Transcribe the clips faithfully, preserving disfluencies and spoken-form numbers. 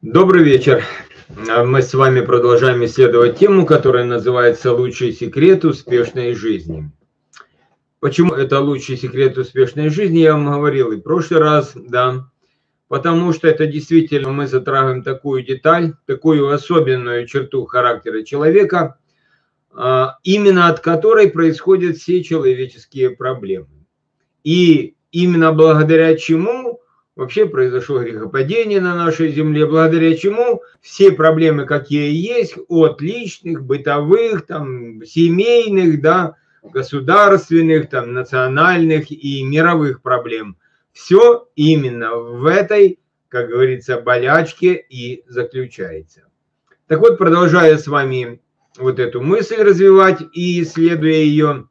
Добрый вечер. Мы с вами продолжаем исследовать тему, которая называется «Лучший секрет успешной жизни». Почему это лучший секрет успешной жизни, я вам говорил и в прошлый раз, да. Потому что это действительно мы затрагиваем такую деталь, такую особенную черту характера человека, именно от которой происходят все человеческие проблемы. И именно благодаря чему вообще произошло грехопадение на нашей земле, благодаря чему все проблемы, какие есть, от личных, бытовых, там, семейных, да, государственных, там, национальных и мировых проблем, все именно в этой, как говорится, болячке и заключается. Так вот, продолжая с вами вот эту мысль развивать и исследуя ее,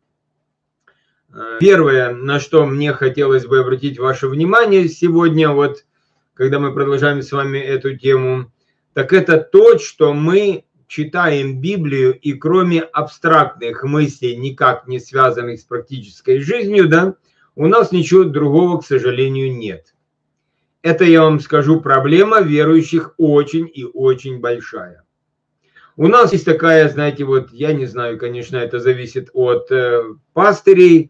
первое, на что мне хотелось бы обратить ваше внимание сегодня, вот, когда мы продолжаем с вами эту тему, так это то, что мы читаем Библию, и кроме абстрактных мыслей, никак не связанных с практической жизнью, да, у нас ничего другого, к сожалению, нет. Это, я вам скажу, проблема верующих очень и очень большая. У нас есть такая, знаете, вот, я не знаю, конечно, это зависит от э, пастырей,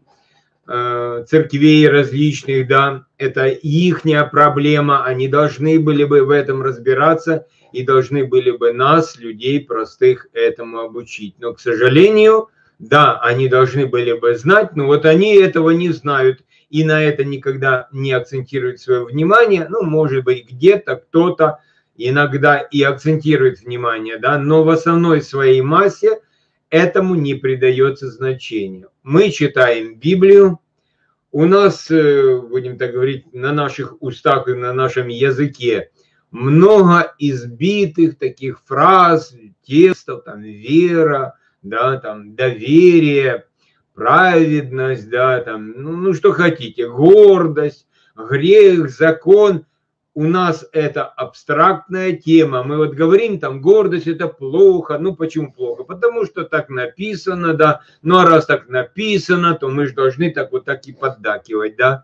церквей различных, да, это ихняя проблема, они должны были бы в этом разбираться и должны были бы нас, людей простых, этому обучить. Но, к сожалению, да, они должны были бы знать, но вот они этого не знают и на это никогда не акцентируют свое внимание. Ну, может быть, где-то кто-то иногда и акцентирует внимание, да, но в основной своей массе этому не придается значения. Мы читаем Библию, у нас, будем так говорить, на наших устах и на нашем языке много избитых таких фраз, текстов, там, вера, да, там, доверие, праведность, да, там, ну, ну что хотите, гордость, грех, закон. У нас это абстрактная тема. Мы вот говорим, там, гордость это плохо. Ну, почему плохо? Потому что так написано, да. Ну, а раз так написано, то мы же должны так вот так и поддакивать, да.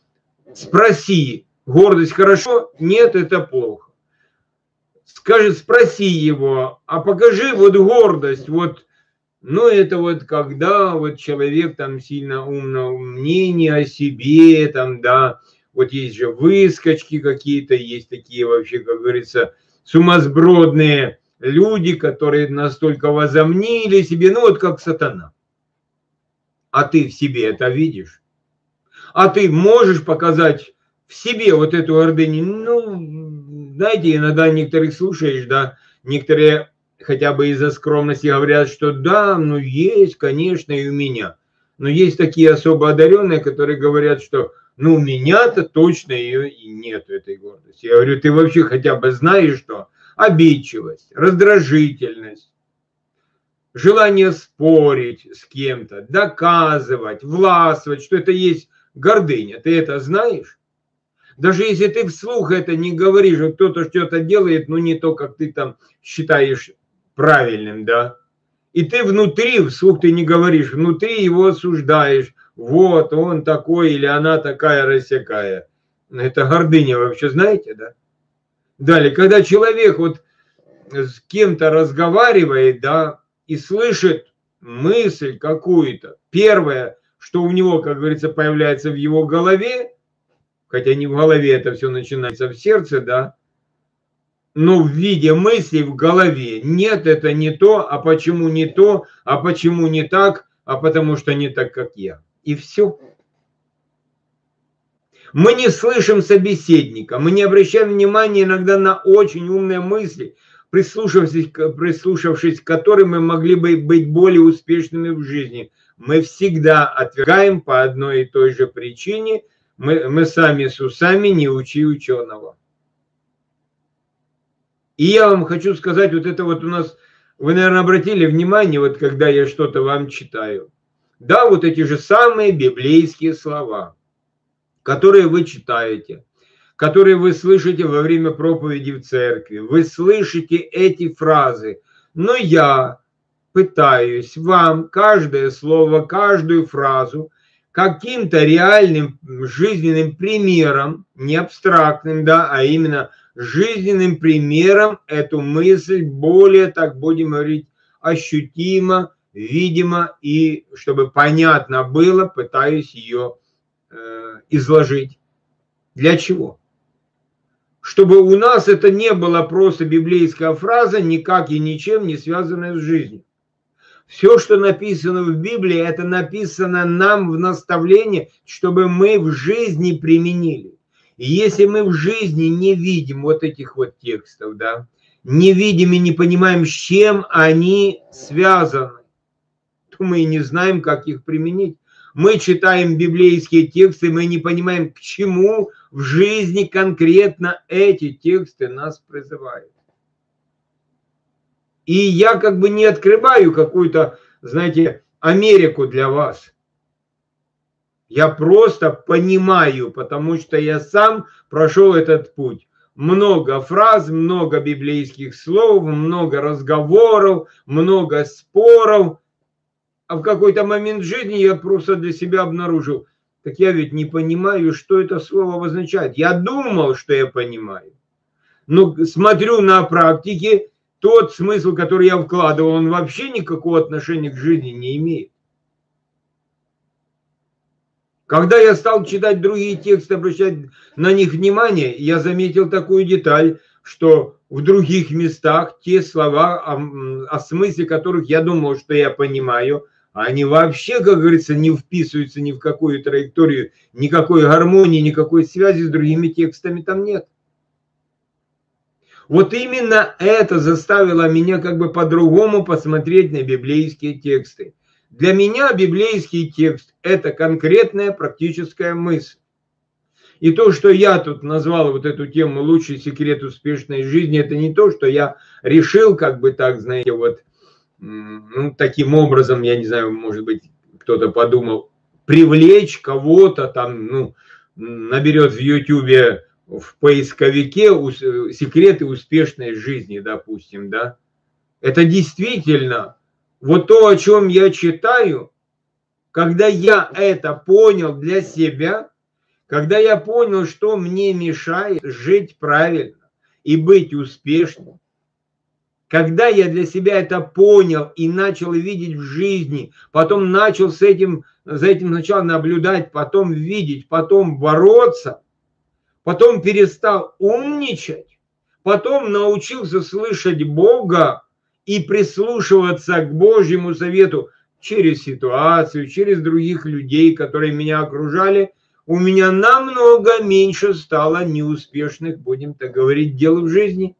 Спроси, гордость хорошо? Нет, это плохо. Скажи, спроси его, а покажи вот гордость, вот, ну, это вот когда вот человек там сильно умного мнения о себе, там, да. Вот есть же выскочки какие-то, есть такие вообще, как говорится, сумасбродные люди, которые настолько возомнили себе, ну вот как сатана. А ты в себе это видишь? А ты можешь показать в себе вот эту гордыню? Ну, знаете, иногда некоторых слушаешь, да, некоторые хотя бы из-за скромности говорят, что да, ну есть, конечно, и у меня. Но есть такие особо одаренные, которые говорят, что ну, у меня-то точно ее и нет, этой гордости. Я говорю, ты вообще хотя бы знаешь, что обидчивость, раздражительность, желание спорить с кем-то, доказывать, властвовать, что это есть гордыня. Ты это знаешь? Даже если ты вслух это не говоришь, вот кто-то что-то делает, ну не то, как ты там считаешь правильным, да. И ты внутри, вслух ты не говоришь, внутри его осуждаешь. Вот он такой или она такая рассякая. Это гордыня вообще, знаете, да? Далее, когда человек вот с кем-то разговаривает, да, и слышит мысль какую-то, первое, что у него, как говорится, появляется в его голове, хотя не в голове, это все начинается в сердце, да, но в виде мыслей в голове. Нет, это не то, а почему не то, а почему не так, а потому что не так, как я. И все. Мы не слышим собеседника, мы не обращаем внимания иногда на очень умные мысли, прислушавшись, прислушавшись к которым мы могли бы быть более успешными в жизни. Мы всегда отвергаем по одной и той же причине. Мы, мы сами с усами не учи ученого. И я вам хочу сказать, вот это вот у нас, вы, наверное, обратили внимание, вот когда я что-то вам читаю. Да, вот эти же самые библейские слова, которые вы читаете, которые вы слышите во время проповеди в церкви. Вы слышите эти фразы. Но я пытаюсь вам каждое слово, каждую фразу каким-то реальным жизненным примером, не абстрактным, да, а именно жизненным примером эту мысль более, так будем говорить, ощутимо, видимо, и чтобы понятно было, пытаюсь ее э, изложить. Для чего? Чтобы у нас это не была просто библейская фраза, никак и ничем не связанная с жизнью. Все, что написано в Библии, это написано нам в наставлении, чтобы мы в жизни применили. И если мы в жизни не видим вот этих вот текстов, да, не видим и не понимаем, с чем они связаны, то мы и не знаем, как их применить. Мы читаем библейские тексты, мы не понимаем, к чему в жизни конкретно эти тексты нас призывают. И я как бы не открываю какую-то, знаете, Америку для вас. Я просто понимаю, потому что я сам прошел этот путь. Много фраз, много библейских слов, много разговоров, много споров. А в какой-то момент жизни я просто для себя обнаружил, так я ведь не понимаю, что это слово означает. Я думал, что я понимаю. Но смотрю на практике, тот смысл, который я вкладывал, он вообще никакого отношения к жизни не имеет. Когда я стал читать другие тексты, обращать на них внимание, я заметил такую деталь, что в других местах те слова, о, о смысле которых я думал, что я понимаю, они вообще, как говорится, не вписываются ни в какую траекторию, никакой гармонии, никакой связи с другими текстами там нет. Вот именно это заставило меня как бы по-другому посмотреть на библейские тексты. Для меня библейский текст – это конкретная практическая мысль. И то, что я тут назвал вот эту тему «Лучший секрет успешной жизни», это не то, что я решил, как бы так, знаете, вот ну, таким образом, я не знаю, может быть, кто-то подумал, привлечь кого-то там, ну, наберет в Ютубе в поисковике секреты успешной жизни, допустим, да. Это действительно вот то, о чем я читаю, когда я это понял для себя, когда я понял, что мне мешает жить правильно и быть успешным, когда я для себя это понял и начал видеть в жизни, потом начал с этим, за этим сначала наблюдать, потом видеть, потом бороться, потом перестал умничать, потом научился слышать Бога и прислушиваться к Божьему совету через ситуацию, через других людей, которые меня окружали, у меня намного меньше стало неуспешных, будем так говорить, дел в жизни.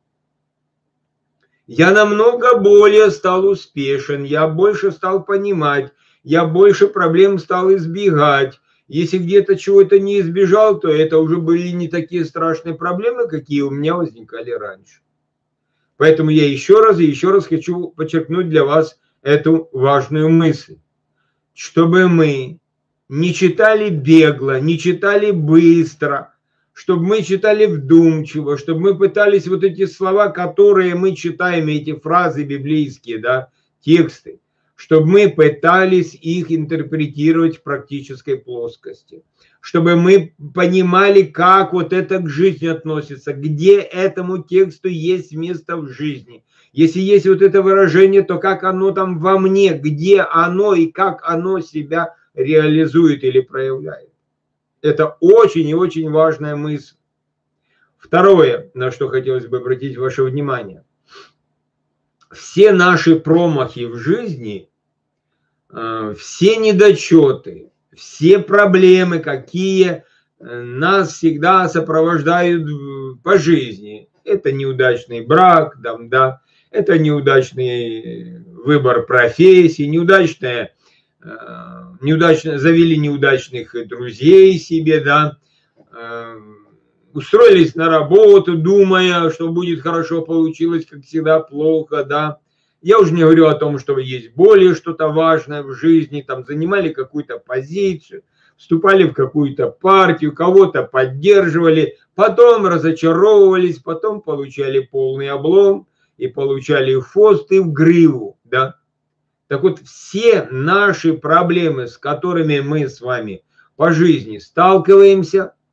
Я намного более стал успешен, я больше стал понимать, я больше проблем стал избегать. Если где-то чего-то не избежал, то это уже были не такие страшные проблемы, какие у меня возникали раньше. Поэтому я еще раз и еще раз хочу подчеркнуть для вас эту важную мысль. Чтобы мы не читали бегло, не читали быстро, чтобы мы читали вдумчиво, чтобы мы пытались вот эти слова, которые мы читаем, эти фразы библейские, да, тексты, чтобы мы пытались их интерпретировать в практической плоскости, чтобы мы понимали, как вот это к жизни относится, где этому тексту есть место в жизни. Если есть вот это выражение, то как оно там во мне, где оно и как оно себя реализует или проявляет. Это очень и очень важная мысль. Второе, на что хотелось бы обратить ваше внимание. Все наши промахи в жизни, все недочеты, все проблемы, какие нас всегда сопровождают по жизни. Это неудачный брак, да, да, это неудачный выбор профессии, неудачная, неудачно, завели неудачных друзей себе, да, устроились на работу, думая, что будет хорошо, получилось, как всегда, плохо, да. Я уже не говорю о том, что есть более что-то важное в жизни, там занимали какую-то позицию, вступали в какую-то партию, кого-то поддерживали, потом разочаровывались, потом получали полный облом и получали в хвост и в гриву, да. Так вот, все наши проблемы, с которыми мы с вами по жизни сталкиваемся,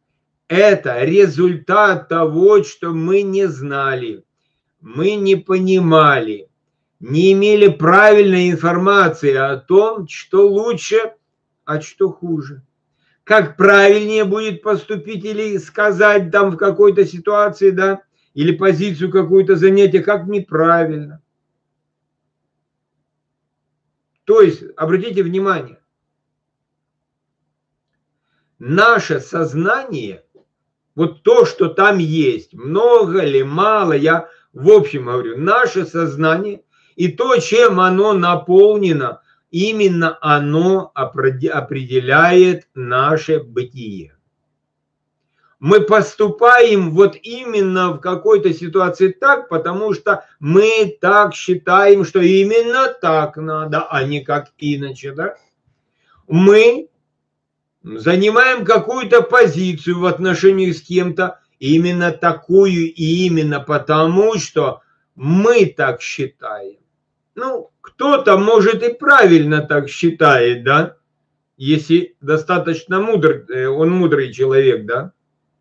это результат того, что мы не знали, мы не понимали, не имели правильной информации о том, что лучше, а что хуже. Как правильнее будет поступить или сказать там в какой-то ситуации, да, или позицию какую-то занять, а как неправильно. То есть, обратите внимание, наше сознание, вот то, что там есть, много ли, мало, я в общем говорю, наше сознание и то, чем оно наполнено, именно оно определяет наше бытие. Мы поступаем вот именно в какой-то ситуации так, потому что мы так считаем, что именно так надо, а не как иначе, да? Мы занимаем какую-то позицию в отношении с кем-то, именно такую и именно потому, что мы так считаем. Ну, кто-то, может, и правильно так считает, да, если достаточно мудр, он мудрый человек, да.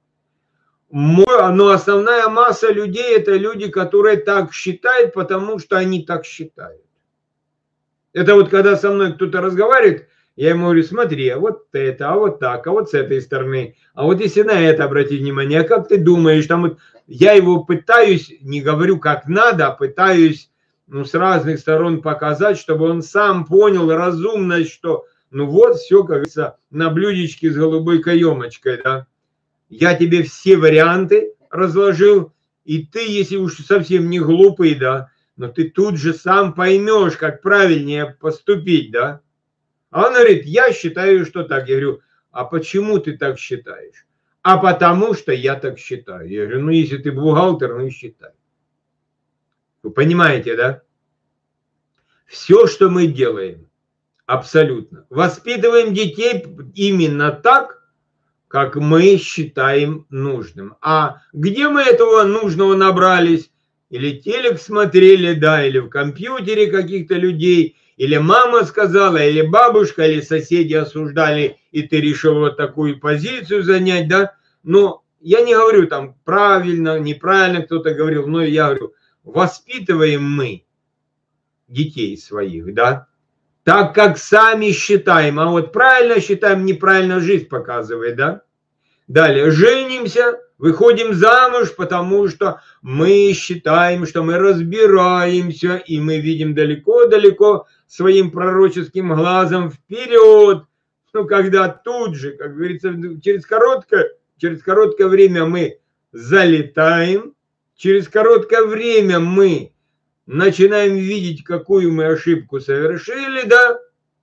Но основная масса людей – это люди, которые так считают, потому что они так считают. Это вот когда со мной кто-то разговаривает, я ему говорю, смотри, а вот это, а вот так, а вот с этой стороны, а вот если на это обратить внимание, а как ты думаешь, там вот я его пытаюсь, не говорю как надо, а пытаюсь ну, с разных сторон показать, чтобы он сам понял разумность, что ну вот все, как говорится, на блюдечке с голубой каемочкой, да. Я тебе все варианты разложил, и ты, если уж совсем не глупый, да, но ты тут же сам поймешь, как правильнее поступить, да. А он говорит, я считаю, что так. Я говорю, а почему ты так считаешь? А потому что я так считаю. Я говорю, ну если ты бухгалтер, ну и считай. Вы понимаете, да? Все, что мы делаем, абсолютно, воспитываем детей именно так, как мы считаем нужным. А где мы этого нужного набрались? Или телек смотрели, да, или в компьютере каких-то людей, или мама сказала, или бабушка, или соседи осуждали, и ты решил вот такую позицию занять, да. Но я не говорю там правильно, неправильно кто-то говорил, но я говорю, воспитываем мы детей своих, да, так как сами считаем, а вот правильно считаем, неправильно жизнь показывает, да. Далее, женимся, выходим замуж, потому что мы считаем, что мы разбираемся, и мы видим далеко-далеко своим пророческим глазом вперед. Ну, когда тут же, как говорится, через короткое, через короткое время мы залетаем, через короткое время мы начинаем видеть, какую мы ошибку совершили, да,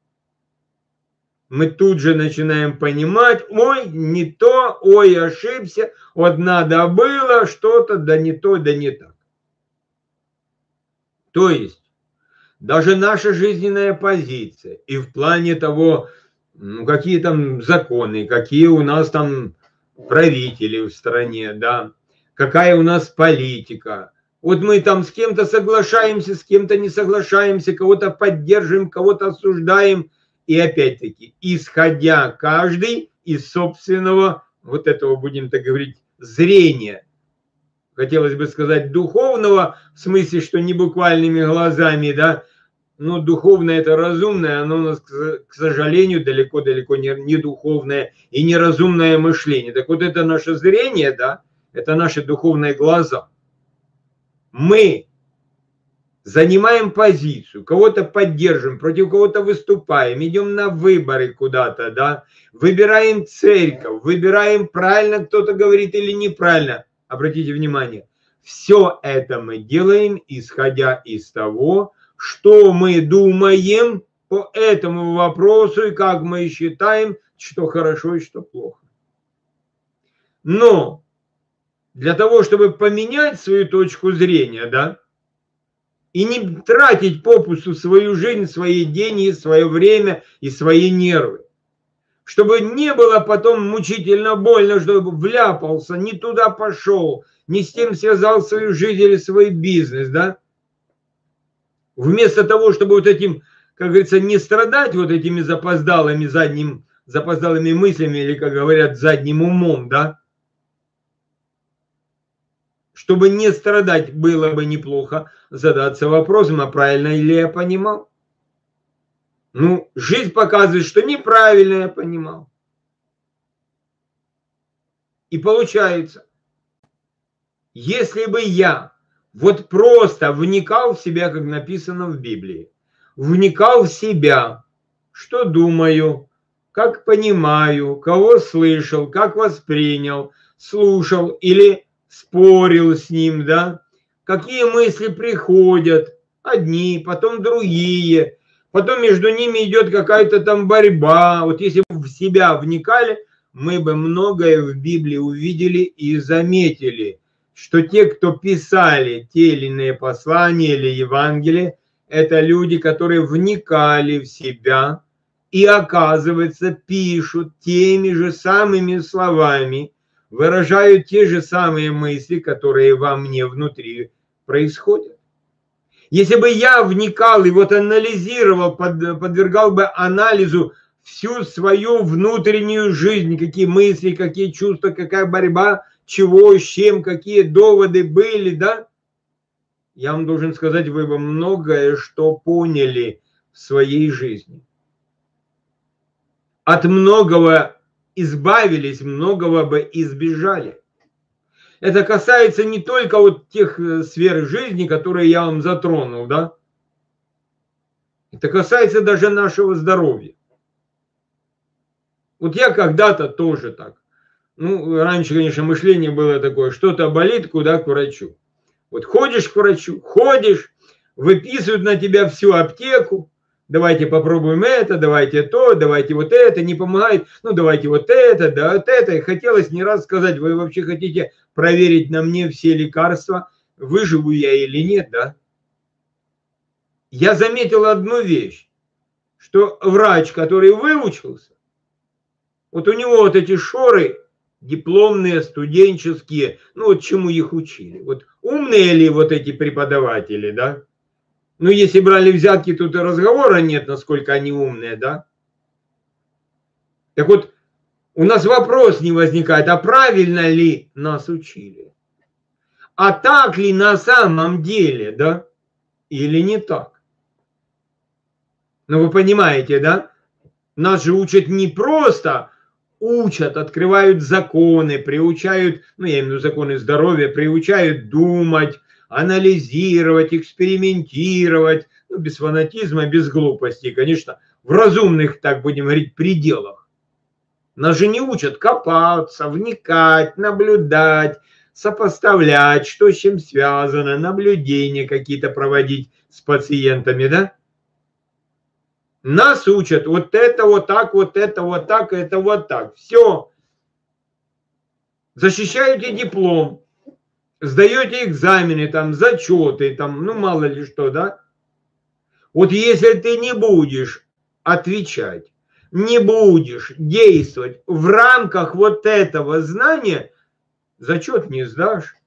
мы тут же начинаем понимать, ой, не то, ой, ошибся, вот надо было что-то, да не то, да не так. То есть, даже наша жизненная позиция и в плане того, ну, какие там законы, какие у нас там правители в стране, да, какая у нас политика. Вот мы там с кем-то соглашаемся, с кем-то не соглашаемся, кого-то поддерживаем, кого-то осуждаем. И опять-таки, исходя каждый из собственного, вот этого будем так говорить, зрения. Хотелось бы сказать духовного, в смысле, что не буквальными глазами, да, но духовное это разумное, оно у нас, к сожалению, далеко-далеко не, не духовное и неразумное мышление. Так вот это наше зрение, да, это наши духовные глаза. Мы занимаем позицию, кого-то поддерживаем, против кого-то выступаем, идем на выборы куда-то, да, выбираем церковь, выбираем, правильно кто-то говорит или неправильно. Обратите внимание, все это мы делаем, исходя из того, что мы думаем по этому вопросу и как мы считаем, что хорошо и что плохо. Но для того, чтобы поменять свою точку зрения, да, и не тратить попусту свою жизнь, свои деньги, свое время и свои нервы. Чтобы не было потом мучительно больно, чтобы вляпался, не туда пошел, не с тем связал свою жизнь или свой бизнес, да. Вместо того, чтобы вот этим, как говорится, не страдать вот этими запоздалыми задним, запоздалыми мыслями или, как говорят, задним умом, да, Чтобы не страдать, было бы неплохо задаться вопросом, а правильно ли я понимал. Ну, жизнь показывает, что неправильно я понимал. И получается, если бы я вот просто вникал в себя, как написано в Библии, вникал в себя, что думаю, как понимаю, кого слышал, как воспринял, слушал или спорил с ним, да, какие мысли приходят, одни, потом другие, потом между ними идет какая-то там борьба. Вот если бы в себя вникали, мы бы многое в Библии увидели и заметили, что те, кто писали те или иные послания или Евангелия, это люди, которые вникали в себя и, оказывается, пишут теми же самыми словами, выражают те же самые мысли, которые во мне внутри происходят. Если бы я вникал и вот анализировал, под, подвергал бы анализу всю свою внутреннюю жизнь, какие мысли, какие чувства, какая борьба, чего, с чем, какие доводы были, да, я вам должен сказать, вы бы многое что поняли в своей жизни. От многого избавились, многого бы избежали. Это касается не только вот тех сфер жизни, которые я вам затронул, да. Это касается даже нашего здоровья. Вот я когда-то тоже так. Ну, раньше, конечно, мышление было такое, что-то болит, куда к врачу. Вот ходишь к врачу, ходишь, выписывают на тебя всю аптеку, давайте попробуем это, давайте то, давайте вот это, не помогает, ну давайте вот это, да вот это. И хотелось не раз сказать, вы вообще хотите проверить на мне все лекарства, выживу я или нет, да? Я заметил одну вещь, что врач, который выучился, вот у него вот эти шоры дипломные, студенческие, ну вот чему их учили. Вот умные ли вот эти преподаватели, да? Ну если брали взятки, тут и разговора нет, насколько они умные, да? Так вот, у нас вопрос не возникает, а правильно ли нас учили? А так ли на самом деле, да? Или не так? Ну вы понимаете, да? Нас же учат не просто... Учат, открывают законы, приучают, ну я имею в виду законы здоровья, приучают думать, анализировать, экспериментировать, ну, без фанатизма, без глупости, конечно, в разумных, так будем говорить, пределах. Нас же не учат копаться, вникать, наблюдать, сопоставлять, что с чем связано, наблюдения какие-то проводить с пациентами, да? Нас учат вот это вот так, вот это вот так, это вот так. Все. Защищаете диплом, сдаете экзамены, там, зачеты, там, ну мало ли что, да? Вот если ты не будешь отвечать, не будешь действовать в рамках вот этого знания, зачет не сдашь.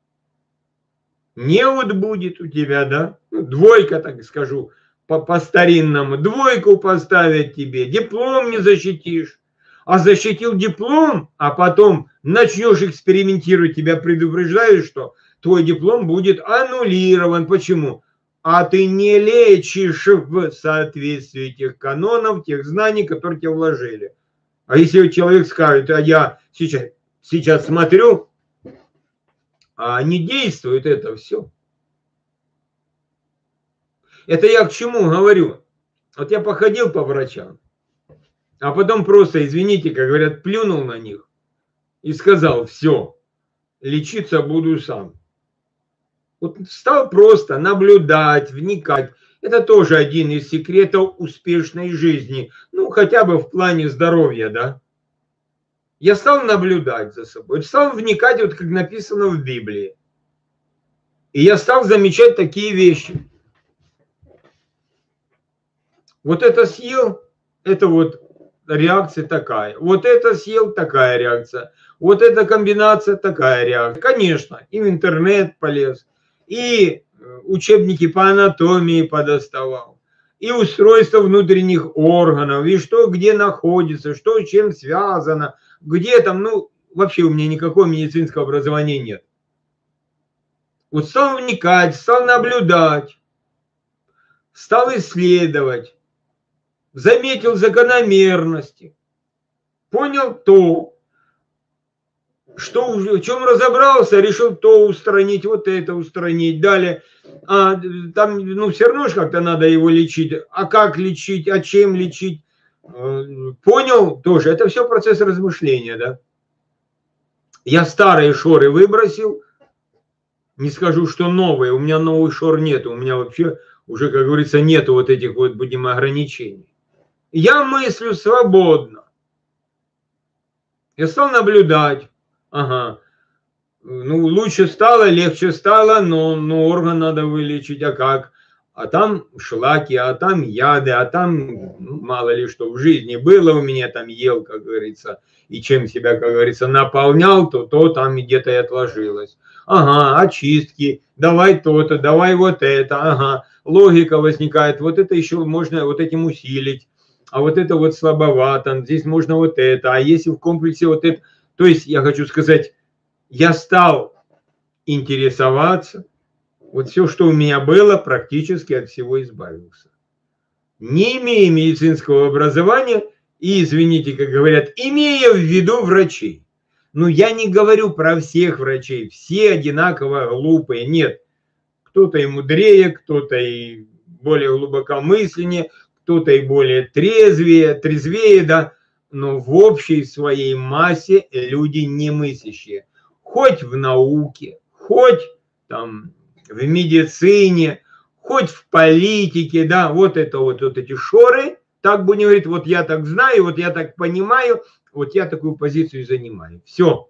Неуд будет у тебя, да? Ну, двойка, так скажу. По-старинному, двойку поставят тебе, диплом не защитишь. А защитил диплом, а потом начнешь экспериментировать, тебя предупреждают, что твой диплом будет аннулирован. Почему? А ты не лечишь в соответствии тех канонов, тех знаний, которые тебе вложили. А если человек скажет, а я сейчас, сейчас смотрю, а не действует это все. Это я к чему говорю? Вот я походил по врачам, а потом просто, извините, как говорят, плюнул на них и сказал, все, лечиться буду сам. Вот стал просто наблюдать, вникать. Это тоже один из секретов успешной жизни. Ну, хотя бы в плане здоровья, да. Я стал наблюдать за собой, стал вникать, вот как написано в Библии. И я стал замечать такие вещи. Вот это съел, это вот реакция такая. Вот это съел, такая реакция. Вот эта комбинация, такая реакция. Конечно, и в интернет полез, и учебники по анатомии подоставал, и устройство внутренних органов, и что где находится, что с чем связано, где там, ну, вообще у меня никакого медицинского образования нет. Вот стал вникать, стал наблюдать, стал исследовать, заметил закономерности, понял то, что в чем разобрался, решил то устранить, вот это устранить. Далее, а, там, ну, все равно же как-то надо его лечить. А как лечить, а чем лечить? Понял тоже. Это все процесс размышления, да. Я старые шоры выбросил. Не скажу, что новые. У меня новых шор нет. У меня вообще уже, как говорится, нету вот этих вот, будем, ограничений. Я мыслю свободно. Я стал наблюдать. Ага. Ну, лучше стало, легче стало, но, но орган надо вылечить, а как? А там шлаки, а там яды, а там, ну, мало ли что в жизни было у меня, там ел, как говорится, и чем себя, как говорится, наполнял, то то там где-то и отложилось. Ага, очистки, давай то-то, давай вот это, ага, логика возникает, вот это еще можно вот этим усилить, а вот это вот слабовато, здесь можно вот это, а если в комплексе вот это, то есть я хочу сказать, я стал интересоваться, вот все, что у меня было, практически от всего избавился. Не имея медицинского образования и, извините, как говорят, имея в виду врачей. Ну, я не говорю про всех врачей, все одинаково глупые, нет. Кто-то и мудрее, кто-то и более глубокомысленнее, кто-то и более трезвее, трезвее, да, но в общей своей массе люди немыслящие. Хоть в науке, хоть там в медицине, хоть в политике, да, вот это вот, вот эти шоры, так будем говорить, вот я так знаю, вот я так понимаю, вот я такую позицию занимаю. Все.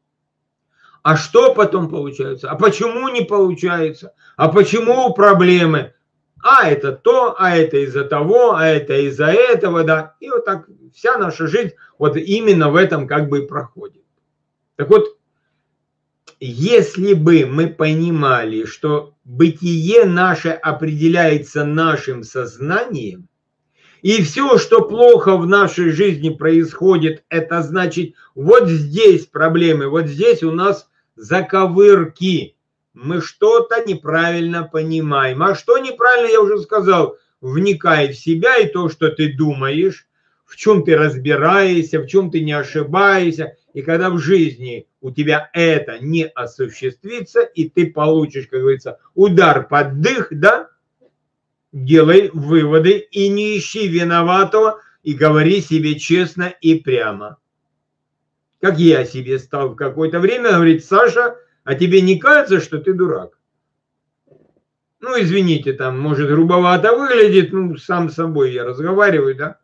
А что потом получается? А почему не получается? А почему проблемы? А это то, а это из-за того, а это из-за этого, да. И вот так вся наша жизнь вот именно в этом как бы и проходит. Так вот, если бы мы понимали, что бытие наше определяется нашим сознанием, и все, что плохо в нашей жизни происходит, это значит, вот здесь проблемы, вот здесь у нас заковырки. Мы что-то неправильно понимаем. А что неправильно, я уже сказал, вникай в себя и то, что ты думаешь, в чем ты разбираешься, в чем ты не ошибаешься. И когда в жизни у тебя это не осуществится, и ты получишь, как говорится, удар под дых, да, делай выводы и не ищи виноватого, и говори себе честно и прямо. Как я себе стал в какое-то время говорить: Саша, а тебе не кажется, что ты дурак? Ну, извините, там, может, грубовато выглядит, ну, сам с собой я разговариваю, да.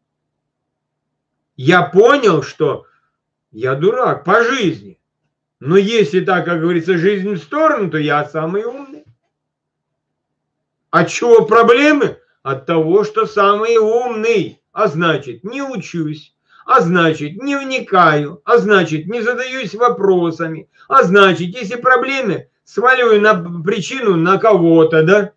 Я понял, что я дурак по жизни. Но если так, как говорится, жизнь в сторону, то я самый умный. От чего проблемы? От того, что самый умный. А значит, не учусь. А значит, не вникаю. А значит, не задаюсь вопросами. А значит, если проблемы, сваливаю на причину на кого-то, да?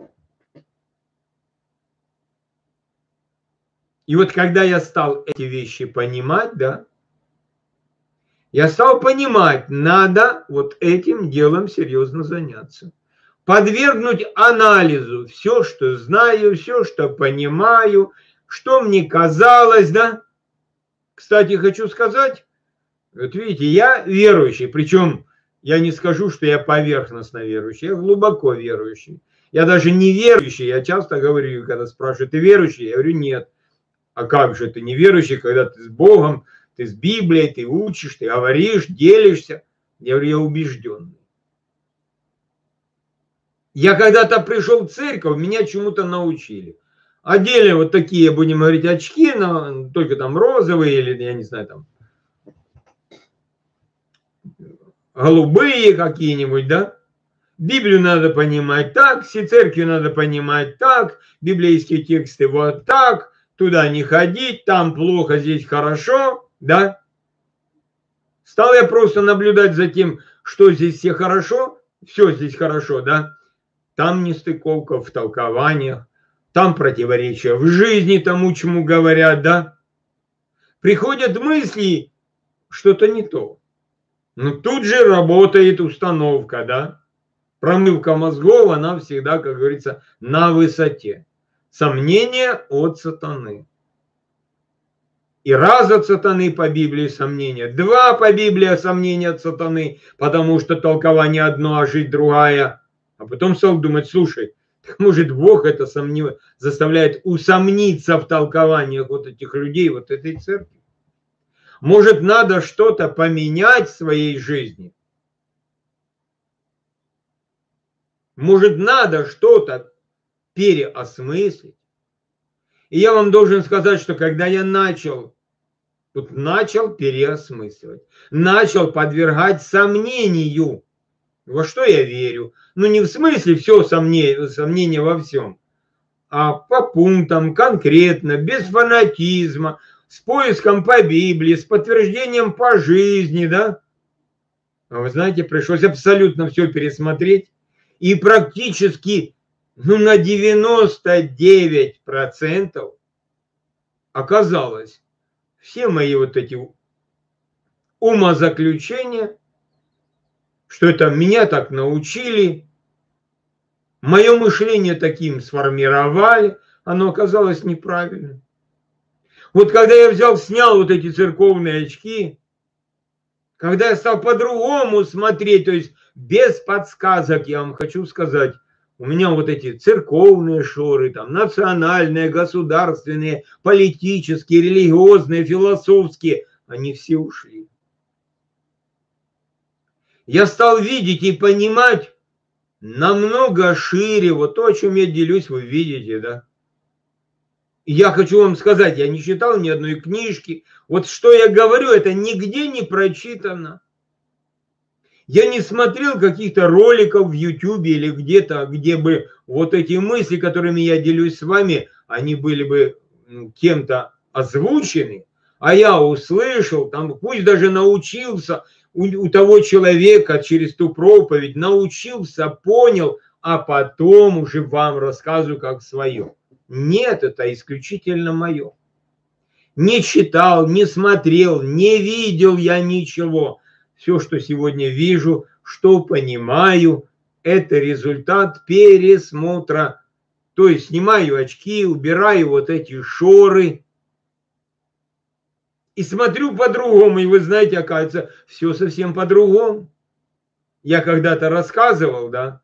И вот когда я стал эти вещи понимать, да, я стал понимать, надо вот этим делом серьезно заняться. Подвергнуть анализу все, что знаю, все, что понимаю, что мне казалось, да. Кстати, хочу сказать, вот видите, я верующий, причем я не скажу, что я поверхностно верующий, я глубоко верующий. Я даже не верующий, я часто говорю, когда спрашивают, ты верующий? Я говорю, нет. А как же ты не верующий, когда ты с Богом, ты с Библией, ты учишь, ты говоришь, делишься? Я говорю, я убежденный. Я когда-то пришел в церковь, меня чему-то научили. Одели вот такие, будем говорить, очки, но только там розовые или, я не знаю, там голубые какие-нибудь, да? Библию надо понимать так, все церкви надо понимать так, библейские тексты вот так, туда не ходить, там плохо, здесь хорошо, да? Стал я просто наблюдать за тем, что здесь все хорошо, все здесь хорошо, да? Там нестыковка в толкованиях, там противоречия в жизни тому, чему говорят, да? Приходят мысли, что-то не то. Но тут же работает установка, да? промывка мозгов, она всегда, как говорится, на высоте. Сомнение от сатаны. И раз от сатаны по Библии сомнения, два по Библии сомнения от сатаны, потому что толкование одно, а жить другая. А потом стал думать, слушай, так может Бог это сомнев... заставляет усомниться в толкованиях вот этих людей, вот этой церкви. Может, надо что-то поменять в своей жизни. Может, надо что-то переосмыслить. И я вам должен сказать, что когда я начал, вот начал переосмысливать, начал подвергать сомнению, во что я верю. Ну, не в смысле все сомнение, сомнение во всем, а по пунктам, конкретно, без фанатизма, с поиском по Библии, с подтверждением по жизни, да. А вы знаете, пришлось абсолютно все пересмотреть. И практически ну, на девяносто девять процентов оказалось, все мои вот эти умозаключения, что это меня так научили, мое мышление таким сформировали, оно оказалось неправильным. Вот когда я взял, снял вот эти церковные очки, когда я стал по-другому смотреть, то есть без подсказок, я вам хочу сказать, у меня вот эти церковные шоры, там, национальные, государственные, политические, религиозные, философские, они все ушли. Я стал видеть и понимать намного шире, вот то, о чем я делюсь, вы видите, да. И я хочу вам сказать, я не читал ни одной книжки, вот что я говорю, это нигде не прочитано. Я не смотрел каких-то роликов в Ютубе или где-то, где бы вот эти мысли, которыми я делюсь с вами, они были бы кем-то озвучены, а я услышал, там, пусть даже научился у, у того человека через ту проповедь, научился, понял, а потом уже вам рассказываю как свое. Нет, это исключительно мое. Не читал, не смотрел, не видел я ничего. Все, что сегодня вижу, что понимаю, это результат пересмотра. То есть снимаю очки, убираю вот эти шоры и смотрю по-другому. И вы знаете, оказывается, все совсем по-другому. Я когда-то рассказывал, да,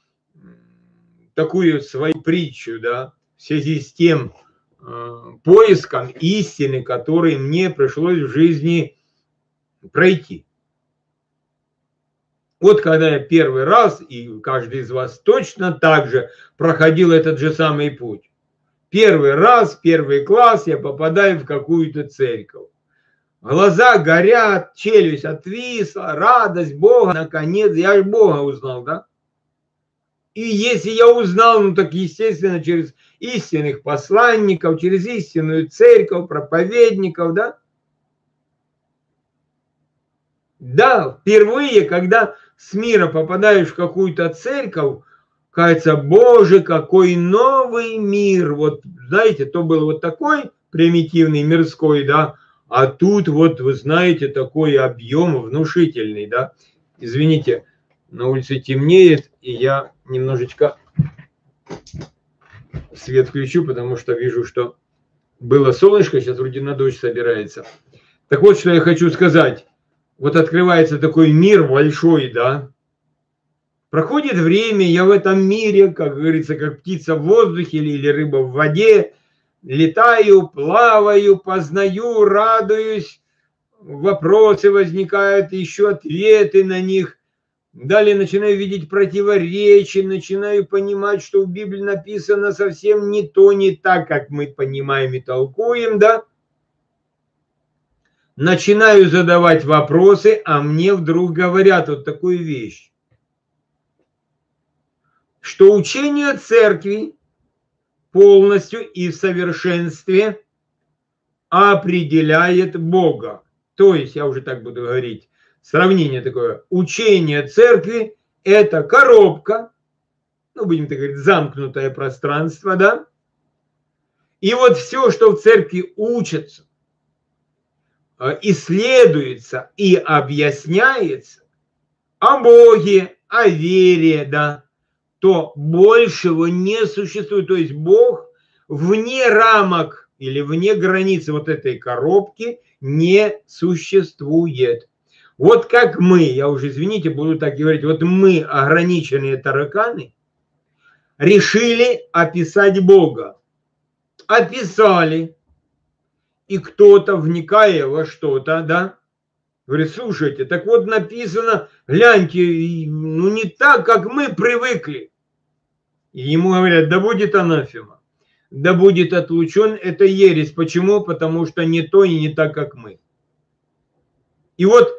такую свою притчу, да, в связи с тем э, поиском истины, который мне пришлось в жизни пройти. Вот когда я первый раз, и каждый из вас точно так же проходил этот же самый путь. Первый раз, первый класс, я попадаю в какую-то церковь. Глаза горят, челюсть отвисла, радость Бога, наконец, я же Бога узнал, да? И если я узнал, ну так естественно через истинных посланников, через истинную церковь, проповедников, да? Да, впервые, когда с мира попадаешь в какую-то церковь, кажется, Боже, какой новый мир. Вот, знаете, то был вот такой примитивный, мирской, да, а тут вот, вы знаете, такой объем внушительный, да. Извините, на улице темнеет, и я немножечко свет включу, потому что вижу, что было солнышко, сейчас вроде на дождь собирается. Так вот, что я хочу сказать. Вот открывается такой мир большой, да. Проходит время, я в этом мире, как говорится, как птица в воздухе или, или рыба в воде, летаю, плаваю, познаю, радуюсь, вопросы возникают, ищу ответы на них. Далее начинаю видеть противоречия, начинаю понимать, что в Библии написано совсем не то, не так, как мы понимаем и толкуем, да. Начинаю задавать вопросы, а мне вдруг говорят вот такую вещь, что учение церкви полностью и в совершенстве определяет Бога. То есть, я уже так буду говорить, сравнение такое, учение церкви – это коробка, ну, будем так говорить, замкнутое пространство, да? И вот все, что в церкви учится, исследуется и объясняется о Боге, о вере, да, то большего не существует. То есть Бог вне рамок или вне границы вот этой коробки не существует. Вот как мы, я уже, извините, буду так говорить, вот мы, ограниченные тараканы, решили описать Бога. Описали. И кто-то, вникая во что-то, да, говорит, слушайте, так вот написано, гляньте, ну не так, как мы привыкли. И ему говорят, да будет анафема, да будет отлучен, это ересь. Почему? Потому что не то и не так, как мы. И вот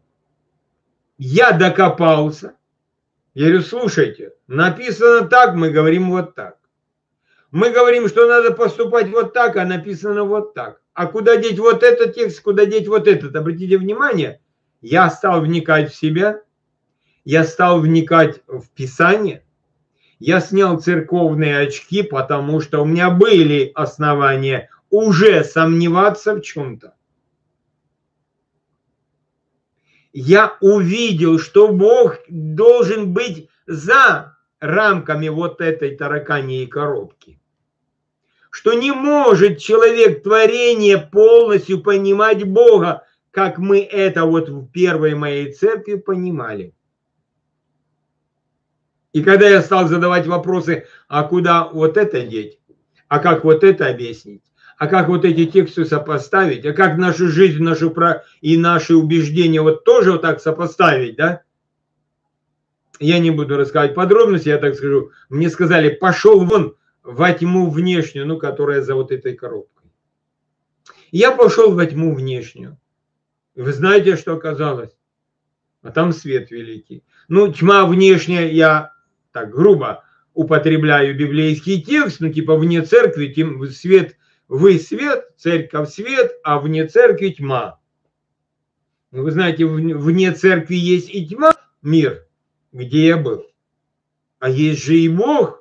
я докопался, я говорю, слушайте, написано так, мы говорим вот так. Мы говорим, что надо поступать вот так, а написано вот так. А куда деть вот этот текст, куда деть вот этот? Обратите внимание, я стал вникать в себя, я стал вникать в Писание, я снял церковные очки, потому что у меня были основания уже сомневаться в чем-то. Я увидел, что Бог должен быть за рамками вот этой тараканьей коробки. Что не может человек творения полностью понимать Бога, как мы это вот в первой моей церкви понимали. И когда я стал задавать вопросы, а куда вот это деть, а как вот это объяснить, а как вот эти тексты сопоставить, а как нашу жизнь, нашу про... и наши убеждения вот тоже вот так сопоставить, да? Я не буду рассказывать подробности, я так скажу. Мне сказали, пошел вон во тьму внешнюю, ну, которая за вот этой коробкой. Я пошел во тьму внешнюю. Вы знаете, что оказалось? А там свет великий. Ну, тьма внешняя, я так грубо употребляю библейский текст, ну, типа вне церкви тем, свет, вы свет, церковь свет, а вне церкви тьма. Ну, вы знаете, вне церкви есть и тьма, мир, где я был. А есть же и Бог.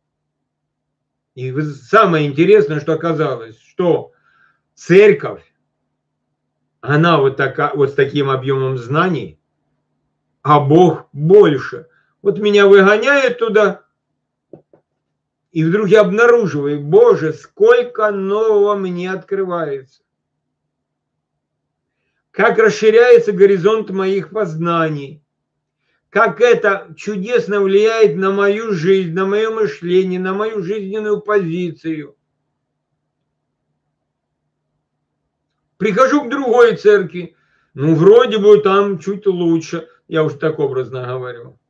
И самое интересное, что оказалось, что церковь, она вот, така, вот с таким объемом знаний, а Бог больше. Вот меня выгоняют туда, и вдруг я обнаруживаю, Боже, сколько нового мне открывается. Как расширяется горизонт моих познаний. Как это чудесно влияет на мою жизнь, на мое мышление, на мою жизненную позицию. Прихожу к другой церкви, ну, вроде бы там чуть лучше, я уж так образно говорю.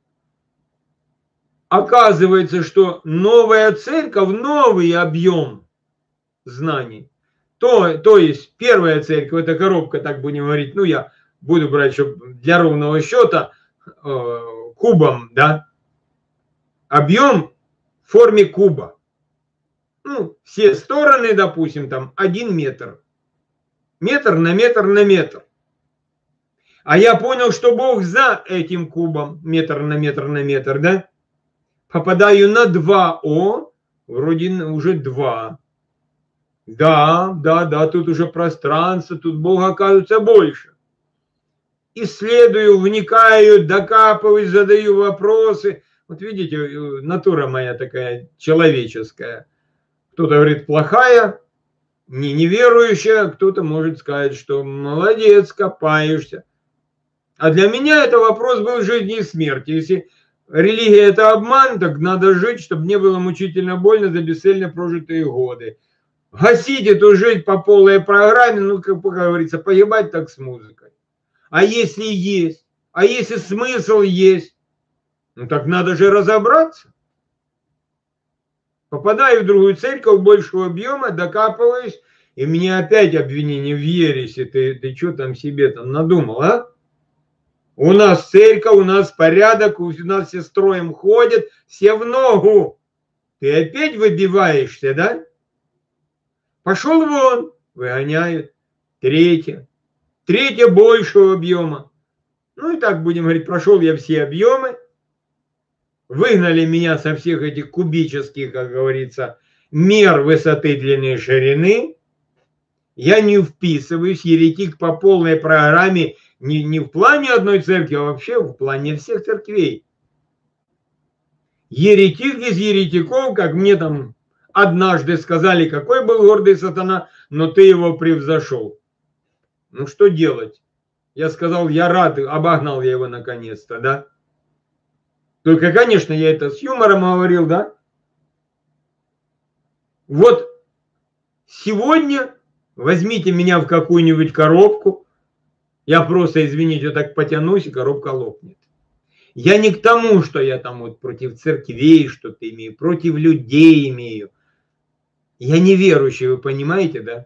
Оказывается, что новая церковь, новый объем знаний. То, то есть первая церковь, это коробка, так будем говорить, ну, я буду брать, чтобы для ровного счета, кубом, да, объем в форме куба. Ну, все стороны, допустим, там один метр. Метр на метр на метр. А я понял, что Бог за этим кубом, метр на метр на метр, да? Попадаю на два О, вроде уже два. Да, да, да, тут уже пространство, тут Бог оказывается больше. Исследую, вникаю, докапываюсь, задаю вопросы. Вот видите, натура моя такая человеческая. Кто-то говорит плохая, не неверующая, кто-то может сказать, что молодец, копаешься. А для меня это вопрос был жизни и смерти. Если религия это обман, так надо жить, чтобы не было мучительно больно за бесцельно прожитые годы. Гасить эту жизнь по полной программе, ну, как говорится, погибать так с музыкой. А если есть, а если смысл есть, ну так надо же разобраться. Попадаю в другую церковь большего объема, докапываюсь, и мне опять обвинение в ереси. Ты, ты что там себе там надумал, а? У нас церковь, у нас порядок, у нас все строем ходят, все в ногу. Ты опять выбиваешься, да? Пошел вон, выгоняют. Третье. Третье большего объема. Ну и так будем говорить, прошел я все объемы. Выгнали меня со всех этих кубических, как говорится, мер высоты, длины, ширины. Я не вписываюсь, еретик по полной программе, Не, не в плане одной церкви, а вообще в плане всех церквей. Еретик из еретиков, как мне там однажды сказали, какой был гордый сатана, но ты его превзошел. Ну что делать? Я сказал, я рад, обогнал я его наконец-то, да? Только, конечно, я это с юмором говорил, да? Вот сегодня возьмите меня в какую-нибудь коробку, я просто, извините, так потянусь, и коробка лопнет. Я не к тому, что я там вот против церквей что-то имею, против людей имею. Я неверующий, вы понимаете, да?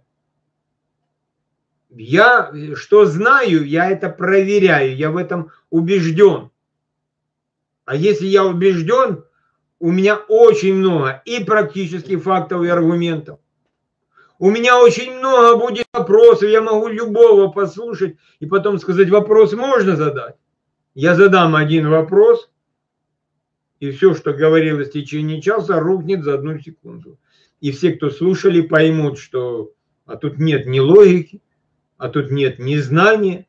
Я что знаю, я это проверяю, я в этом убежден. А если я убежден, у меня очень много и практических фактов, и аргументов. У меня очень много будет вопросов, я могу любого послушать и потом сказать, вопрос можно задать. Я задам один вопрос, и все, что говорилось в течение часа, рухнет за одну секунду. И все, кто слушали, поймут, что а тут нет ни логики, а тут нет ни знания,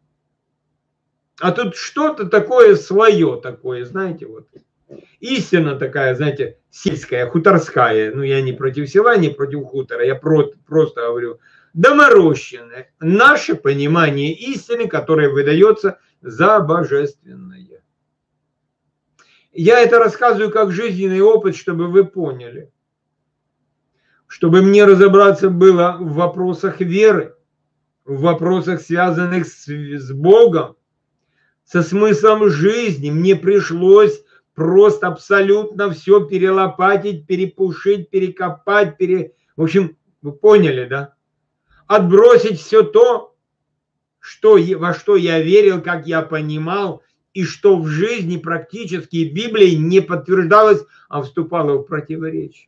а тут что-то такое свое такое, знаете, вот. Истина такая, знаете, сельская, хуторская. Ну, я не против села, не против хутора, я про, просто говорю, доморощенное. Наше понимание истины, которое выдается за божественное. Я это рассказываю как жизненный опыт, чтобы вы поняли. Чтобы мне разобраться было в вопросах веры, в вопросах, связанных с, с Богом, со смыслом жизни. Мне пришлось просто абсолютно все перелопатить, перепушить, перекопать, пере... в общем, вы поняли, да? Отбросить все то, что, во что я верил, как я понимал, и что в жизни практически Библией не подтверждалось, а вступало в противоречие.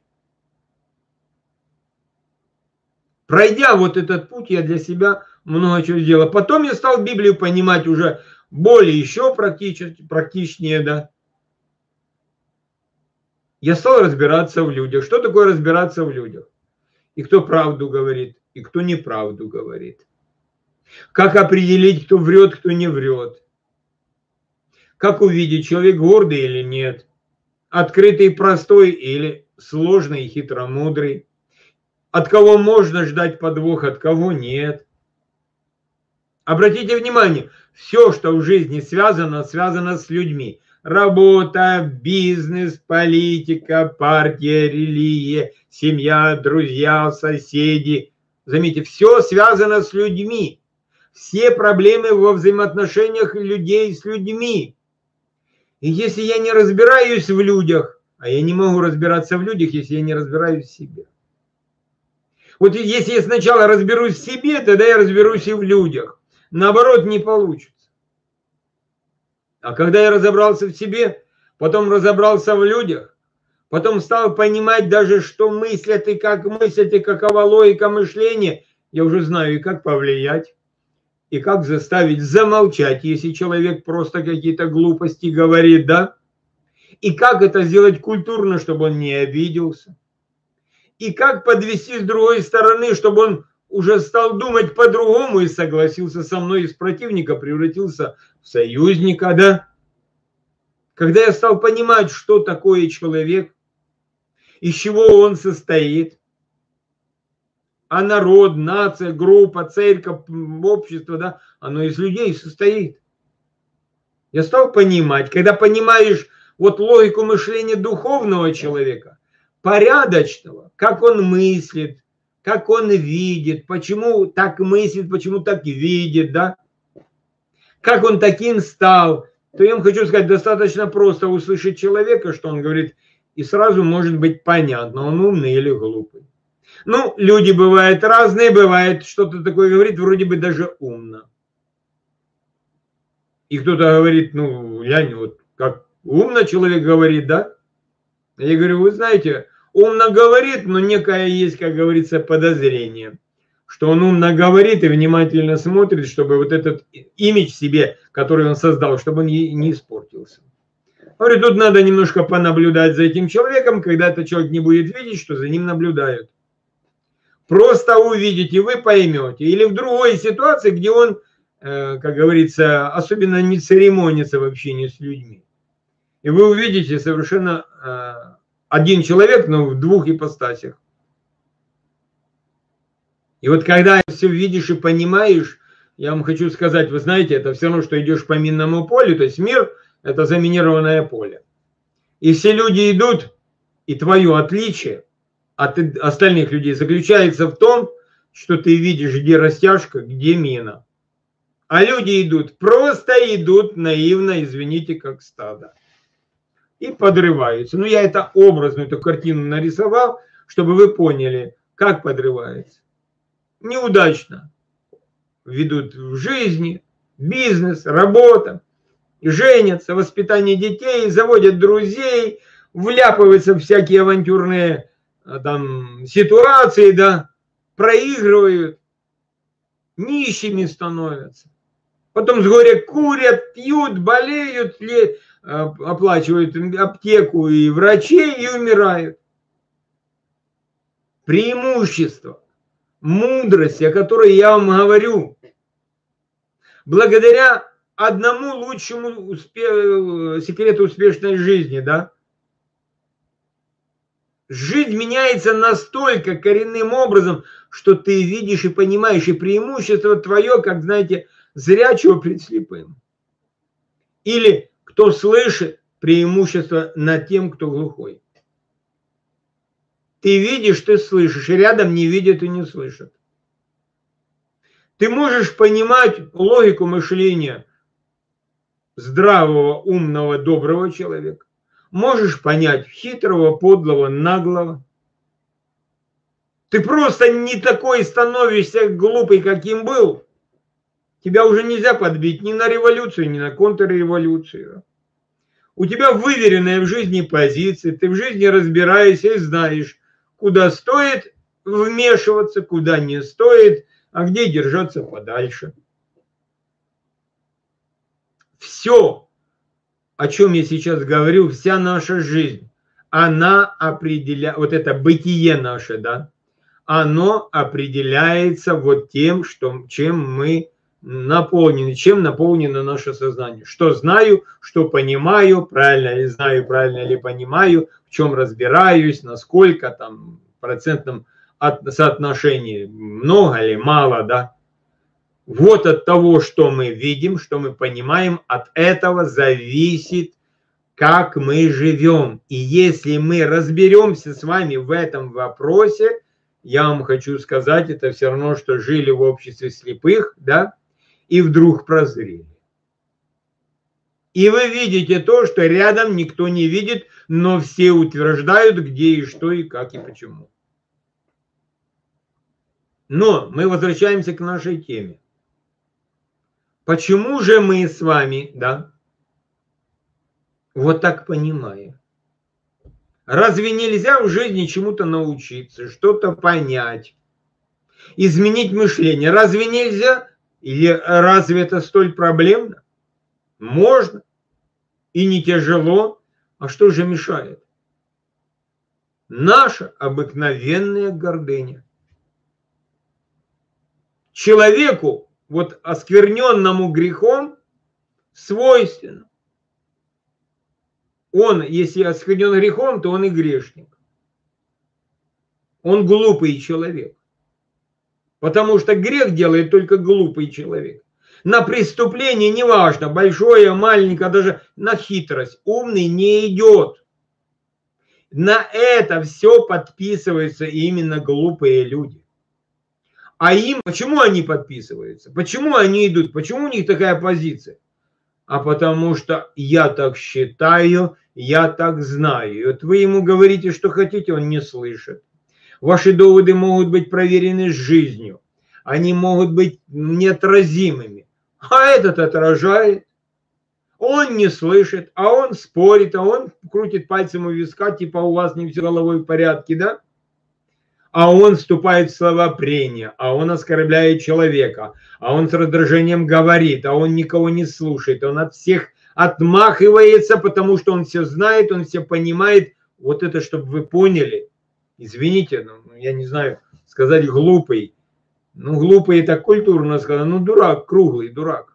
Пройдя вот этот путь, я для себя много чего сделал. Потом я стал Библию понимать уже более еще практически, практичнее, да. Я стал разбираться в людях. Что такое разбираться в людях? И кто правду говорит, и кто неправду говорит. Как определить, кто врет, кто не врет. Как увидеть, человек гордый или нет. Открытый и простой или сложный и хитромудрый. От кого можно ждать подвох, от кого нет. Обратите внимание, все, что в жизни связано, связано с людьми. Работа, бизнес, политика, партия, религия, семья, друзья, соседи. Заметьте, все связано с людьми. Все проблемы во взаимоотношениях людей с людьми. И если я не разбираюсь в людях, а я не могу разбираться в людях, если я не разбираюсь в себе. Вот если я сначала разберусь в себе, тогда я разберусь и в людях. Наоборот, не получится. А когда я разобрался в себе, потом разобрался в людях, потом стал понимать даже, что мыслят и как мыслят, и какова логика мышления, я уже знаю, и как повлиять, и как заставить замолчать, если человек просто какие-то глупости говорит, да? И как это сделать культурно, чтобы он не обиделся. И как подвести с другой стороны, чтобы он уже стал думать по-другому и согласился со мной, из противника превратился в союзника, да? Когда я стал понимать, что такое человек, из чего он состоит, а народ, нация, группа, церковь, общество, да, оно из людей состоит. Я стал понимать, когда понимаешь вот логику мышления духовного человека, порядочного, как он мыслит, как он видит, почему так мыслит, почему так видит, да, как он таким стал, то я вам хочу сказать, достаточно просто услышать человека, что он говорит, и сразу может быть понятно, он умный или глупый. Ну, люди бывают разные, бывает что-то такое говорит, вроде бы даже умно. И кто-то говорит, ну, я не вот, как умно человек говорит, да? Я говорю, вы знаете, умно говорит, но некое есть, как говорится, подозрение, что он умно говорит и внимательно смотрит, чтобы вот этот имидж себе, который он создал, чтобы он не испортился. Говорю, тут надо немножко понаблюдать за этим человеком, когда этот человек не будет видеть, что за ним наблюдают. Просто увидите, вы поймете. Или в другой ситуации, где он как говорится, особенно не церемониться в общении с людьми. И вы увидите совершенно один человек, но в двух ипостасях. И вот когда все видишь и понимаешь, я вам хочу сказать, вы знаете, это все равно, что идешь по минному полю, то есть мир – это заминированное поле. И все люди идут, и твое отличие от остальных людей заключается в том, что ты видишь, где растяжка, где мина. А люди идут, просто идут наивно, извините, как стадо. И подрываются. Ну, я это образную эту картину нарисовал, чтобы вы поняли, как подрывается. Неудачно ведут в жизни, бизнес, работа, женятся, воспитание детей, заводят друзей, вляпываются в всякие авантюрные там ситуации, да, проигрывают, нищими становятся. Потом с горя курят, пьют, болеют, ли, оплачивают аптеку и врачей и умирают. Преимущество мудрости, о которой я вам говорю, благодаря одному лучшему успе... секрету успешной жизни, да, жизнь меняется настолько коренным образом, что ты видишь и понимаешь, и преимущество твое, как, знаете, зрячего пред слепым. Или кто слышит, преимущество над тем, кто глухой. Ты видишь, ты слышишь, и рядом не видят и не слышат. Ты можешь понимать логику мышления здравого, умного, доброго человека. Можешь понять хитрого, подлого, наглого. Ты просто не такой становишься глупый, каким был. Тебя уже нельзя подбить ни на революцию, ни на контрреволюцию. У тебя выверенная в жизни позиция, ты в жизни разбираешься и знаешь, куда стоит вмешиваться, куда не стоит, а где держаться подальше. Все, о чем я сейчас говорю, вся наша жизнь, она определяет, вот это бытие наше, да, оно определяется вот тем, что, чем мы наполнены, чем наполнено наше сознание. Что знаю, что понимаю, правильно ли знаю, правильно ли понимаю, в чем разбираюсь, насколько там в процентном соотношении, много ли, мало, да. Вот от того, что мы видим, что мы понимаем, от этого зависит, как мы живем. И если мы разберемся с вами в этом вопросе, я вам хочу сказать, это все равно, что жили в обществе слепых, да, и вдруг прозрели. И вы видите то, что рядом никто не видит, но все утверждают, где и что, и как, и почему. Но мы возвращаемся к нашей теме. Почему же мы с вами, да, вот так понимаем? Разве нельзя в жизни чему-то научиться, что-то понять, изменить мышление? Разве нельзя? Или разве это столь проблемно? Можно. И не тяжело. А что же мешает? Наша обыкновенная гордыня. Человеку, вот оскверненному грехом, свойственно. Он, если осквернен грехом, то он и грешник. Он глупый человек. Потому что грех делает только глупый человек. На преступление, неважно, большое, маленькое, даже на хитрость, умный не идет. На это все подписываются именно глупые люди. А им, почему они подписываются? Почему они идут? Почему у них такая позиция? А потому что я так считаю, я так знаю. И вот вы ему говорите, что хотите, он не слышит. Ваши доводы могут быть проверены жизнью. Они могут быть неотразимыми. А этот отражает. Он не слышит, а он спорит, а он крутит пальцем у виска, типа у вас не все головой в порядке, да? А он вступает в слова прения, а он оскорбляет человека, а он с раздражением говорит, а он никого не слушает, он от всех отмахивается, потому что он все знает, он все понимает. Вот это, чтобы вы поняли, извините, ну, я не знаю, сказать глупый, Ну, глупый так культурно сказано, ну, дурак, круглый дурак.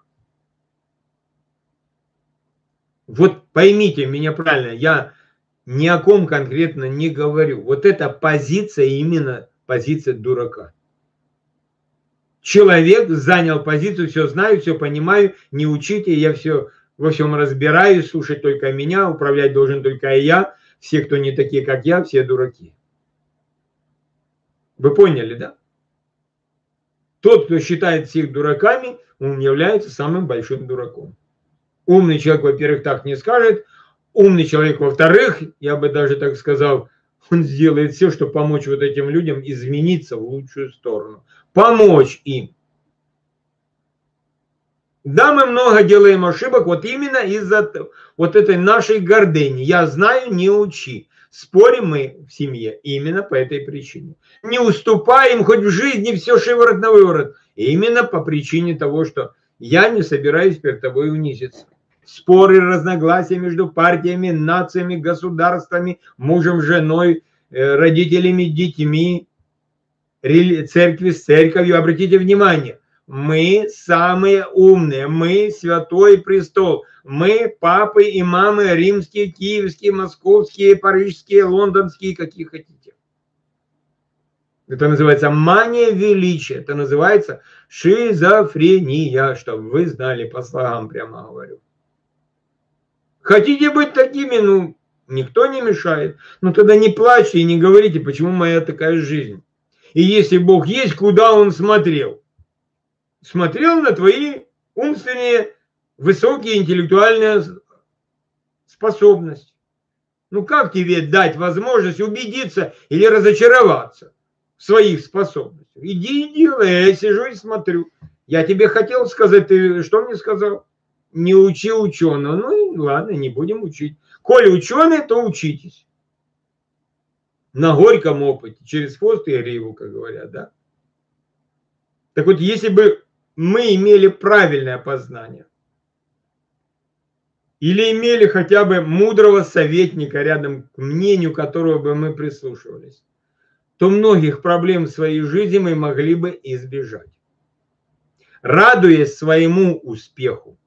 Вот поймите меня правильно, я ни о ком конкретно не говорю. Вот эта позиция именно позиция дурака. Человек занял позицию, все знаю, все понимаю, не учите, я все во всем разбираюсь, слушать только меня, управлять должен только я, все, кто не такие, как я, все дураки. Вы поняли, да? Тот, кто считает всех дураками, он является самым большим дураком. Умный человек, во-первых, так не скажет. Умный человек, во-вторых, я бы даже так сказал, он сделает все, чтобы помочь вот этим людям измениться в лучшую сторону. Помочь им. Да, мы много делаем ошибок вот именно из-за вот этой нашей гордыни. Я знаю, не учи. Спорим мы в семье именно по этой причине. Не уступаем хоть в жизни все шиворот на выворот. Именно по причине того, что я не собираюсь перед тобой унизиться. Споры, разногласия между партиями, нациями, государствами, мужем, женой, родителями, детьми, церкви с церковью. Обратите внимание, мы самые умные, мы святой престол, мы папы и мамы римские, киевские, московские, парижские, лондонские, какие хотите. Это называется мания величия, это называется шизофрения, чтобы вы знали, по слогам прямо говорю. Хотите быть такими, ну, никто не мешает. Но тогда не плачьте и не говорите, почему моя такая жизнь. И если Бог есть, куда Он смотрел? Смотрел на твои умственные, высокие интеллектуальные способности. Ну как тебе дать возможность убедиться или разочароваться в своих способностях? Иди и делай, я сижу и смотрю. Я тебе хотел сказать, ты что мне сказал? Не учи ученого. Ну и ладно, не будем учить. Коли ученые, то учитесь. На горьком опыте, через хвост и гриву, как говорят, да? Так вот, если бы мы имели правильное познание, или имели хотя бы мудрого советника рядом, к мнению которого бы мы прислушивались, то многих проблем в своей жизни мы могли бы избежать. Радуясь своему успеху.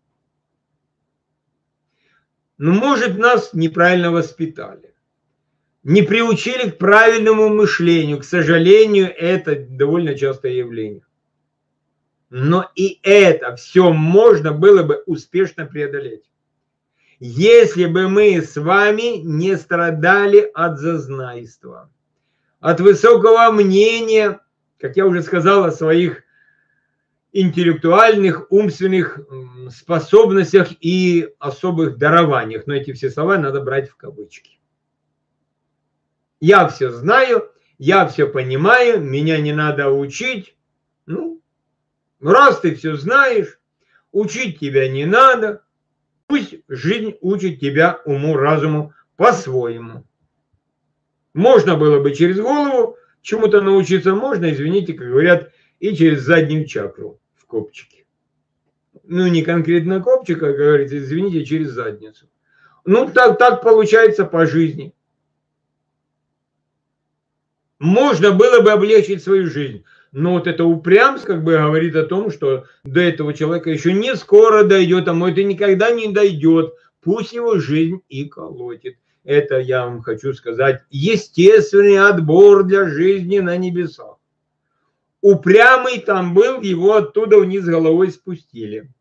Но, может, нас неправильно воспитали, не приучили к правильному мышлению. К сожалению, это довольно частое явление. Но и это все можно было бы успешно преодолеть, если бы мы с вами не страдали от зазнайства, от высокого мнения, как я уже сказал, о своих интеллектуальных, умственных способностях и особых дарованиях. Но эти все слова надо брать в кавычки. Я все знаю, я все понимаю, меня не надо учить. Ну, раз ты все знаешь, учить тебя не надо. Пусть жизнь учит тебя уму, разуму по-своему. Можно было бы через голову чему-то научиться, можно, извините, как говорят, и через заднюю чакру в копчике. Ну, не конкретно копчик, как говорится, извините, через задницу. Ну, так, так получается по жизни. Можно было бы облегчить свою жизнь. Но вот это упрямство как бы говорит о том, что до этого человека еще не скоро дойдет, а может и никогда не дойдет. Пусть его жизнь и колотит. Это, я вам хочу сказать, естественный отбор для жизни на небесах. Упрямый там был, его оттуда вниз головой спустили.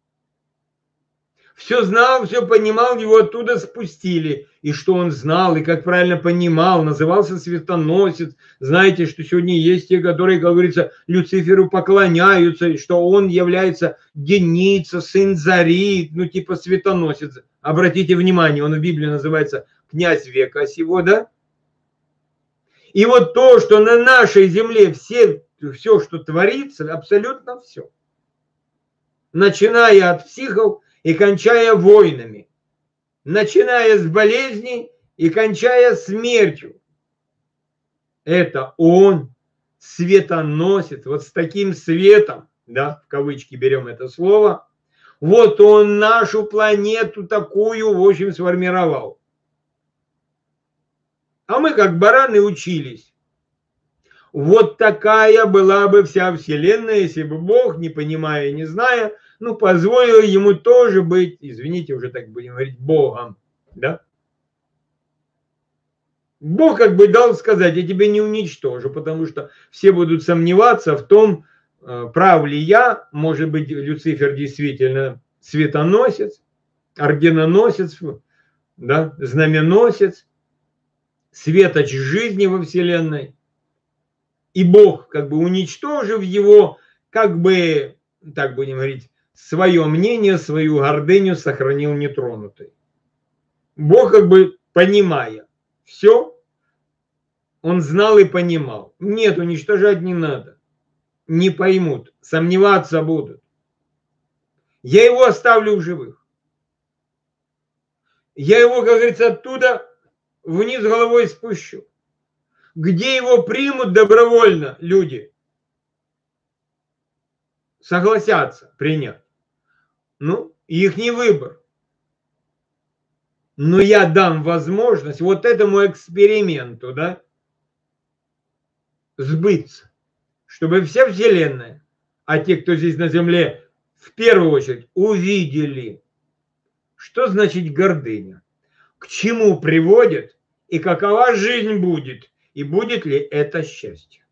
Все знал, все понимал, его оттуда спустили. И что он знал, и как правильно понимал, назывался светоносец. Знаете, что сегодня есть те, которые, как говорится, Люциферу поклоняются, и что он является Деница, сын Зари, ну типа светоносец. Обратите внимание, он в Библии называется князь века сего, да? И вот то, что на нашей земле все, все, что творится, абсолютно все. Начиная от психов и кончая войнами. Начиная с болезней и кончая смертью. Это он, светоносец, вот с таким светом, да, в кавычки берем это слово, вот он нашу планету такую, в общем, сформировал. А мы, как бараны, учились. Вот такая была бы вся Вселенная, если бы Бог, не понимая и не зная, ну, позволил ему тоже быть, извините, уже так будем говорить, Богом, да? Бог как бы дал сказать, я тебя не уничтожу, потому что все будут сомневаться в том, прав ли я, может быть, Люцифер действительно светоносец, орденоносец, да, знаменосец, светоч жизни во Вселенной. И Бог, как бы уничтожив его, как бы, так будем говорить, свое мнение, свою гордыню сохранил нетронутой. Бог, как бы понимая все, он знал и понимал. Нет, уничтожать не надо. Не поймут, сомневаться будут. Я его оставлю в живых. Я его, как говорится, оттуда вниз головой спущу. Где его примут добровольно люди? Согласятся принять. Ну, их не выбор. Но я дам возможность вот этому эксперименту, да, сбыться. Чтобы вся Вселенная, а те, кто здесь на Земле, в первую очередь увидели, что значит гордыня, к чему приводит и какова жизнь будет, и будет ли это счастье.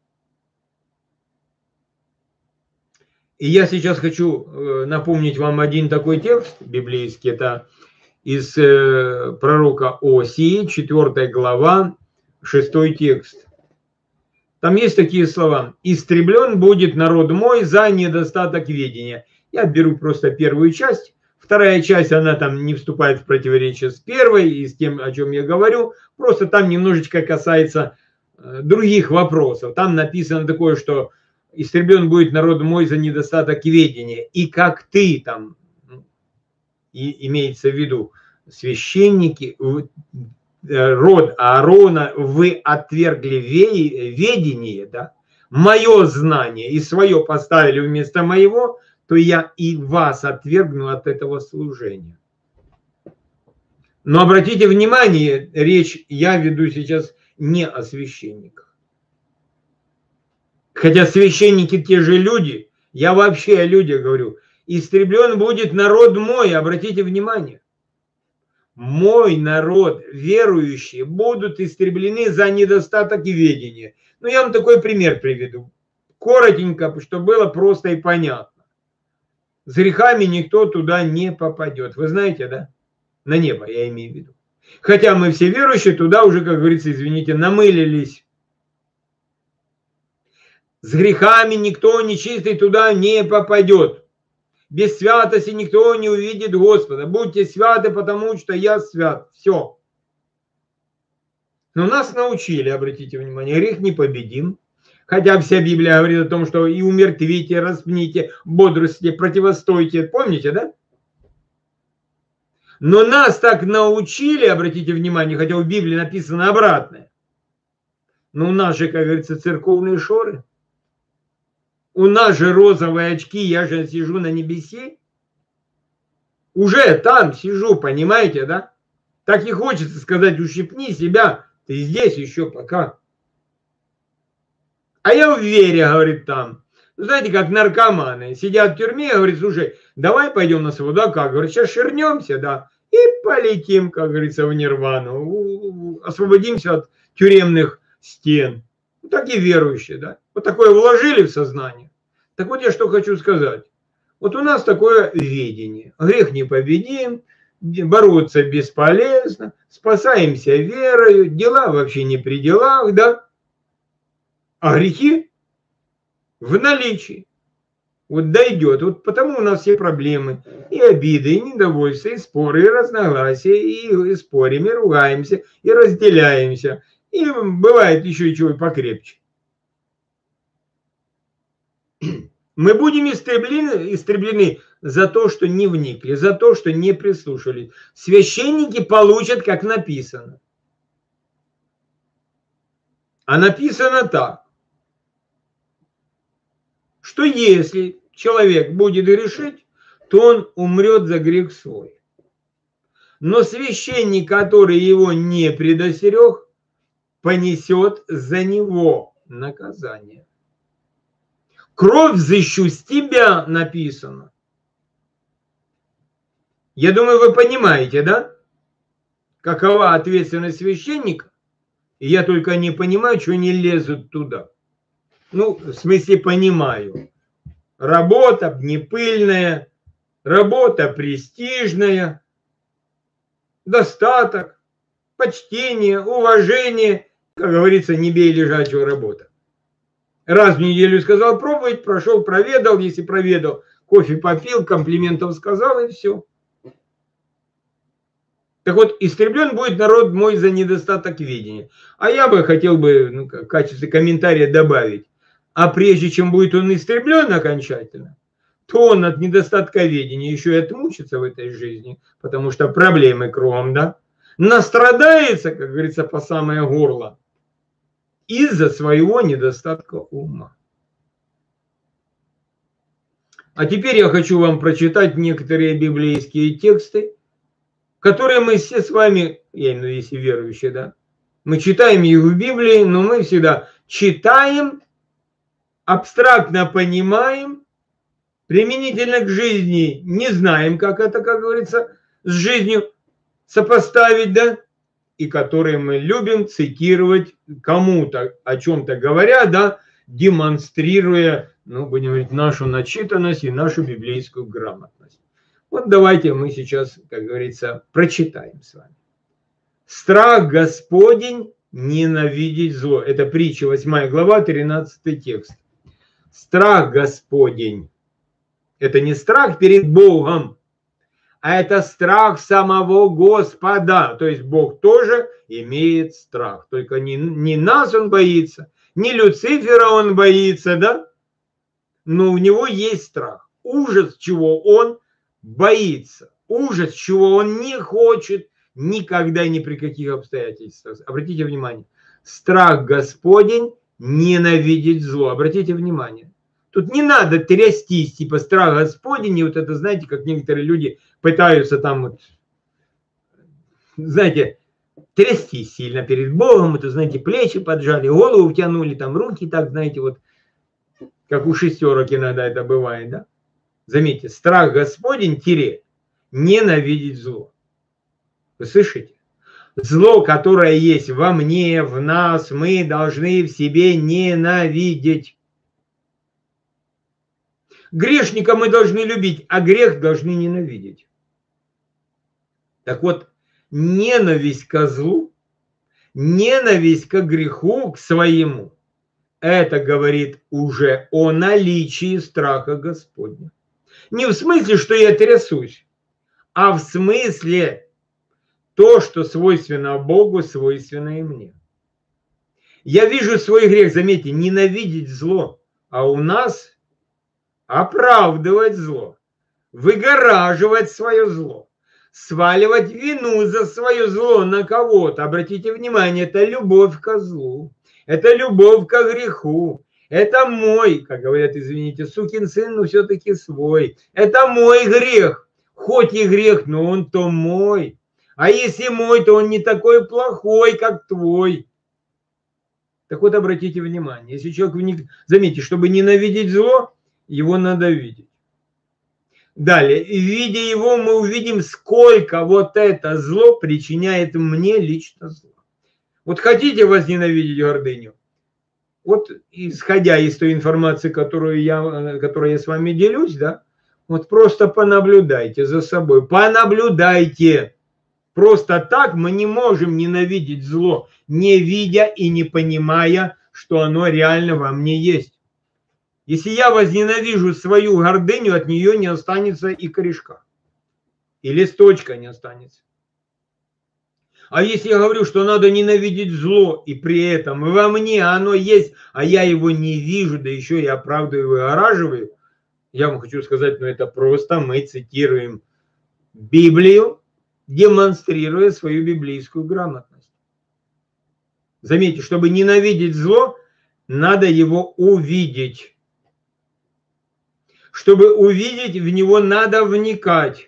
И я сейчас хочу напомнить вам один такой текст библейский, это из пророка Осии, четвёртая глава, шестой текст. Там есть такие слова. «Истреблен будет народ мой за недостаток ведения». Я беру просто первую часть. Вторая часть, она там не вступает в противоречие с первой и с тем, о чем я говорю. Просто там немножечко касается других вопросов. Там написано такое, что «Истреблен будет народ мой за недостаток ведения». И как ты там, и имеется в виду священники, род Аарона, вы отвергли ведение, да, мое знание и свое поставили вместо моего, то я и вас отвергну от этого служения. Но обратите внимание, речь я веду сейчас не о священниках. Хотя священники те же люди, я вообще о людях говорю. Истреблен будет народ мой, обратите внимание. Мой народ, верующие, будут истреблены за недостаток ведения. Ну, я вам такой пример приведу. Коротенько, чтобы было просто и понятно. С грехами никто туда не попадет. Вы знаете, да? На небо, я имею в виду. Хотя мы все верующие туда уже, как говорится, извините, намылились. С грехами никто нечистый туда не попадет. Без святости никто не увидит Господа. Будьте святы, потому что я свят. Все. Но нас научили, обратите внимание, грех непобедим. Хотя вся Библия говорит о том, что и умертвите, распните, бодрствуйте, противостойте. Помните, да? Но нас так научили, обратите внимание, хотя в Библии написано обратное. Но у нас же, как говорится, церковные шоры. У нас же розовые очки, я же сижу на небесе. Уже там сижу, понимаете, да? Так и хочется сказать, ущипни себя, ты здесь еще пока. А я в вере, говорит, там. Знаете, как наркоманы. Сидят в тюрьме, говорит, слушай, давай пойдем на свободу. Да как? Говорит, сейчас ширнемся, да, и полетим, как говорится, в нирвану. Освободимся от тюремных стен. Ну, так и верующие, да. Вот такое вложили в сознание. Так вот я что хочу сказать. Вот у нас такое видение. Грех непобедим, бороться бесполезно, спасаемся верою, дела вообще не при делах, да. А грехи в наличии. Вот дойдет. Вот потому у нас все проблемы. И обиды, и недовольства, и споры, и разногласия, и, и спорим, и ругаемся, и разделяемся. И бывает еще и чего покрепче. Мы будем истреблены, истреблены за то, что не вникли, за то, что не прислушались. Священники получат, как написано. А написано так, что если человек будет грешить, то он умрет за грех свой. Но священник, который его не предостерег, понесет за него наказание. Кровь взыщу с тебя, написано. Я думаю, вы понимаете, да? Какова ответственность священника? И я только не понимаю, что они лезут туда. Ну, в смысле, понимаю. Работа непыльная, работа престижная, достаток, почтение, уважение. Как говорится, не бей лежачего работа. Раз в неделю сказал пробовать, прошел, проведал. Если проведал, кофе попил, комплиментов сказал, и все. Так вот, истреблен будет народ мой за недостаток ведения. А я бы хотел бы, ну, в качестве комментария добавить. А прежде чем будет он истреблен окончательно, то он от недостатка ведения еще и отмучится в этой жизни, потому что проблемы кругом, да? Настрадается, как говорится, по самое горло из-за своего недостатка ума. А теперь я хочу вам прочитать некоторые библейские тексты, которые мы все с вами, я имею в виду, если верующие, да, мы читаем их в Библии, но мы всегда читаем, абстрактно понимаем, применительно к жизни не знаем, как это, как говорится, с жизнью сопоставить, да, и которые мы любим цитировать кому-то, о чем-то говоря, да, демонстрируя, ну, будем говорить, нашу начитанность и нашу библейскую грамотность. Вот давайте мы сейчас, как говорится, прочитаем с вами. Страх Господень ненавидеть зло. Это притча восьмая глава, тринадцатый текст. Страх Господень. Это не страх перед Богом, а это страх самого Господа. То есть Бог тоже имеет страх. Только не, не нас он боится, не Люцифера он боится, да? Но у него есть страх. Ужас, чего он боится. Ужас, чего он не хочет никогда ни при каких обстоятельствах. Обратите внимание. Страх Господень ненавидеть зло. Обратите внимание. Тут не надо трястись, типа страх Господень. И вот это, знаете, как некоторые люди пытаются там, вот, знаете, трястись сильно перед Богом. Это, знаете, плечи поджали, голову втянули, там руки так, знаете, вот, как у шестерок иногда это бывает, да? Заметьте, страх Господень тире ненавидеть зло. Вы слышите? Зло, которое есть во мне, в нас, мы должны в себе ненавидеть. Грешника мы должны любить, а грех должны ненавидеть. Так вот, ненависть ко злу, ненависть к греху, к своему, это говорит уже о наличии страха Господня. Не в смысле, что я трясусь, а в смысле то, что свойственно Богу, свойственно и мне. Я вижу свой грех, заметьте, ненавидеть зло, а у нас оправдывать зло, выгораживать свое зло, сваливать вину за свое зло на кого-то. Обратите внимание, это любовь ко злу, это любовь ко греху. Это мой, как говорят, извините, сукин сын, но все-таки свой. Это мой грех. Хоть и грех, но он то мой. А если мой, то он не такой плохой, как твой. Так вот, обратите внимание, если человек, заметьте, чтобы ненавидеть зло, его надо видеть. Далее, видя его, мы увидим, сколько вот это зло причиняет мне лично зло. Вот хотите возненавидеть гордыню? Вот исходя из той информации, которую я, которой я с вами делюсь, да, вот просто понаблюдайте за собой, понаблюдайте. Просто так мы не можем ненавидеть зло, не видя и не понимая, что оно реально во мне есть. Если я возненавижу свою гордыню, от нее не останется и корешка, и листочка не останется. А если я говорю, что надо ненавидеть зло, и при этом во мне оно есть, а я его не вижу, да еще и оправдываю и выгораживаю, я вам хочу сказать, ну это просто мы цитируем Библию, демонстрируя свою библейскую грамотность. Заметьте, чтобы ненавидеть зло, надо его увидеть. Чтобы увидеть, в него надо вникать.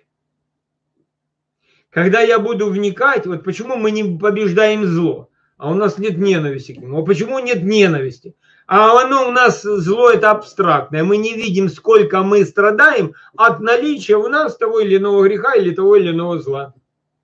Когда я буду вникать, вот почему мы не побеждаем зло, а у нас нет ненависти к нему. А почему нет ненависти? А оно у нас, зло, это абстрактное. Мы не видим, сколько мы страдаем от наличия у нас того или иного греха или того или иного зла.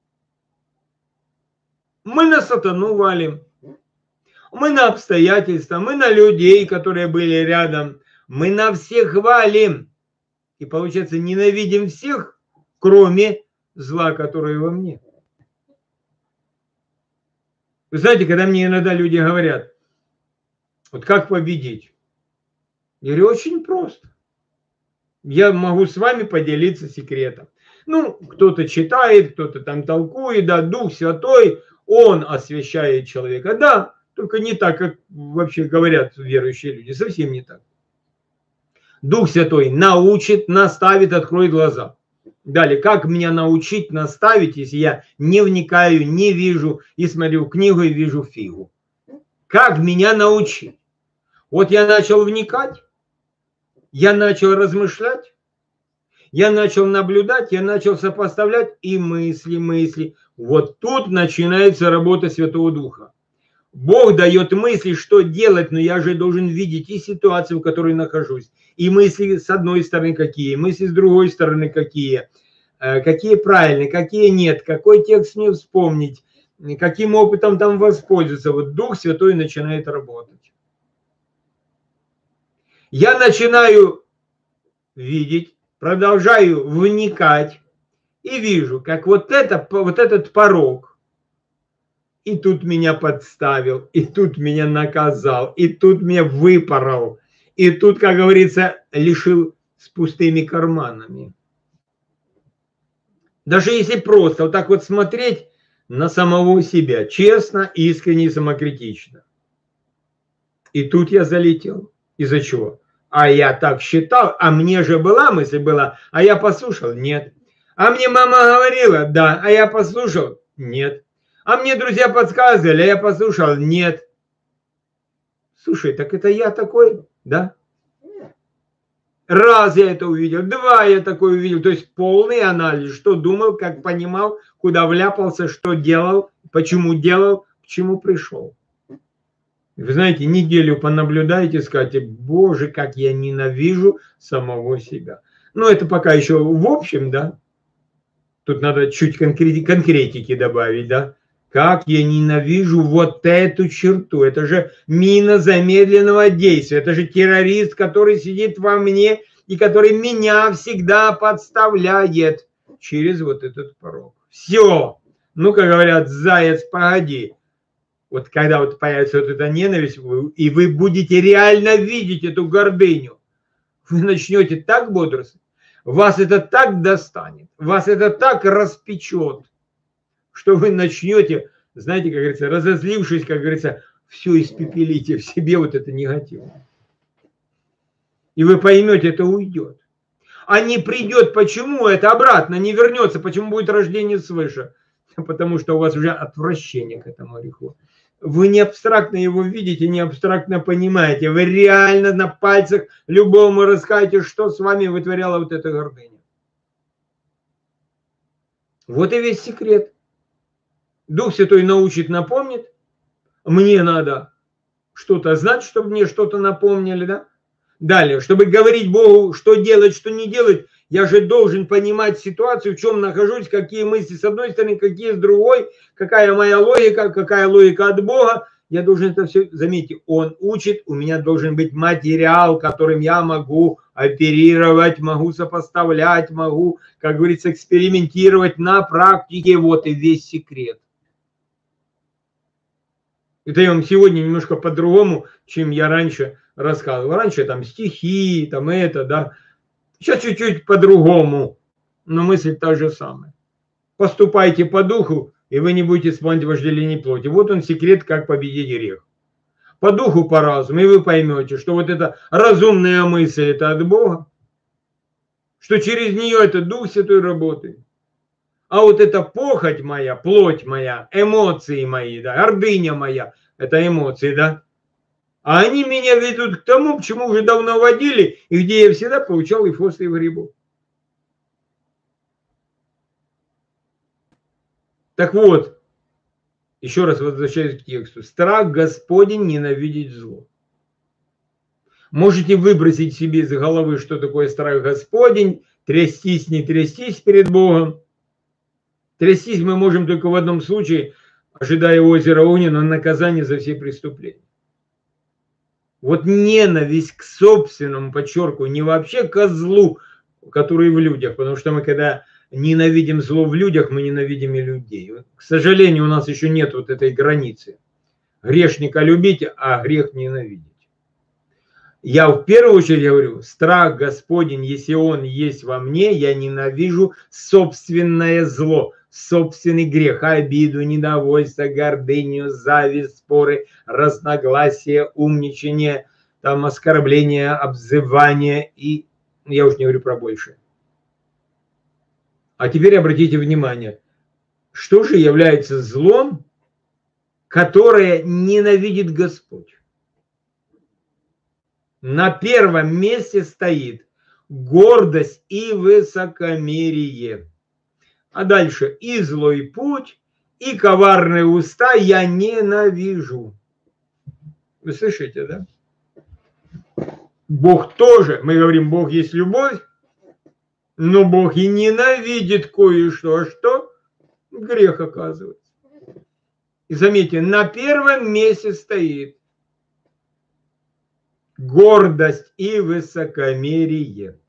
Мы на сатану валим. Мы на обстоятельства, мы на людей, которые были рядом. Мы на всех валим. И получается, ненавидим всех, кроме зла, которое во мне. Вы знаете, когда мне иногда люди говорят, вот как победить? Я говорю, очень просто. Я могу с вами поделиться секретом. Ну, кто-то читает, кто-то там толкует, да, Дух Святой, Он освящает человека. Да, только не так, как вообще говорят верующие люди, совсем не так. Дух Святой научит, наставит, откроет глаза. Далее, как меня научить, наставить, если я не вникаю, не вижу, и смотрю книгу и вижу фигу? Как меня научить? Вот я начал вникать, я начал размышлять, я начал наблюдать, я начал сопоставлять и мысли, мысли. Вот тут начинается работа Святого Духа. Бог дает мысли, что делать, но я же должен видеть и ситуацию, в которой нахожусь, и мысли с одной стороны какие, мысли с другой стороны какие, какие правильные, какие нет, какой текст мне вспомнить, каким опытом там воспользоваться. Вот Дух Святой начинает работать. Я начинаю видеть, продолжаю вникать и вижу, как вот, это, вот этот порог, и тут меня подставил, и тут меня наказал, и тут меня выпорол, и тут, как говорится, лишил с пустыми карманами. Даже если просто вот так вот смотреть на самого себя, честно, искренне и самокритично. И тут я залетел. Из-за чего? А я так считал, а мне же была мысль была, а я послушал? Нет. А мне мама говорила? Да. А я послушал? Нет. А мне друзья подсказывали, а я послушал? Нет. Слушай, так это я такой? Да. Раз я это увидел, два я такой увидел. То есть полный анализ, что думал, как понимал, куда вляпался, что делал, почему делал, к чему пришел. Вы знаете, неделю понаблюдайте, скажете, боже, как я ненавижу самого себя. Но это пока еще в общем, да. Тут надо чуть конкретики добавить, да. Как я ненавижу вот эту черту. Это же мина замедленного действия. Это же террорист, который сидит во мне и который меня всегда подставляет через вот этот порог. Все. Ну, как говорят, заяц, погоди. Вот когда вот появится вот эта ненависть, и вы будете реально видеть эту гордыню, вы начнете так бодрствовать, вас это так достанет, вас это так распечет, что вы начнете, знаете, как говорится, разозлившись, как говорится, все испепелите в себе вот это негативное. И вы поймете, это уйдет. А не придет, почему это обратно не вернется, почему будет рождение свыше? Потому что у вас уже отвращение к этому греху. Вы не абстрактно его видите, не абстрактно понимаете. Вы реально на пальцах любому расскажете, что с вами вытворяла вот эта гордыня. Вот и весь секрет. Дух Святой научит, напомнит. Мне надо что-то знать, чтобы мне что-то напомнили, да? Далее, чтобы говорить Богу, что делать, что не делать, я же должен понимать ситуацию, в чем нахожусь, какие мысли с одной стороны, какие с другой, какая моя логика, какая логика от Бога. Я должен это все, заметьте, Он учит, у меня должен быть материал, которым я могу оперировать, могу сопоставлять, могу, как говорится, экспериментировать на практике. Вот и весь секрет. Это я вам сегодня немножко по-другому, чем я раньше рассказывал. Раньше там стихи, там это, да. Сейчас чуть-чуть по-другому, но мысль та же самая. Поступайте по духу, и вы не будете исполнять вожделение плоти. Вот он секрет, как победить грех. По духу, по разуму, и вы поймете, что вот эта разумная мысль, это от Бога, что через нее это Дух Святой работает. А вот эта похоть моя, плоть моя, эмоции мои, да, гордыня моя, это эмоции, да. А они меня ведут к тому, к чему уже давно водили, и где я всегда получал и хвост, и в грибу. Так вот, еще раз возвращаюсь к тексту. Страх Господень ненавидеть зло. Можете выбросить себе из головы, что такое страх Господень, трястись, не трястись перед Богом. Трястись мы можем только в одном случае, ожидая озера огненного, наказания за все преступления. Вот ненависть к собственному, подчеркиваю, не вообще к злу, который в людях, потому что мы когда ненавидим зло в людях, мы ненавидим и людей. К сожалению, у нас еще нет вот этой границы. Грешника любить, а грех ненавидеть. Я в первую очередь говорю, страх Господень, если он есть во мне, я ненавижу собственное зло, собственный грех, обиду, недовольство, гордыню, зависть, споры, разногласия, умничание, там, оскорбление, обзывание и я уж не говорю про большее. А теперь обратите внимание, что же является злом, которое ненавидит Господь? На первом месте стоит гордость и высокомерие. А дальше и злой путь, и коварные уста я ненавижу. Вы слышите, да? Бог тоже, мы говорим, Бог есть любовь, но Бог и ненавидит кое-что. А что? Грех, оказывается. И заметьте, на первом месте стоит гордость и высокомерие.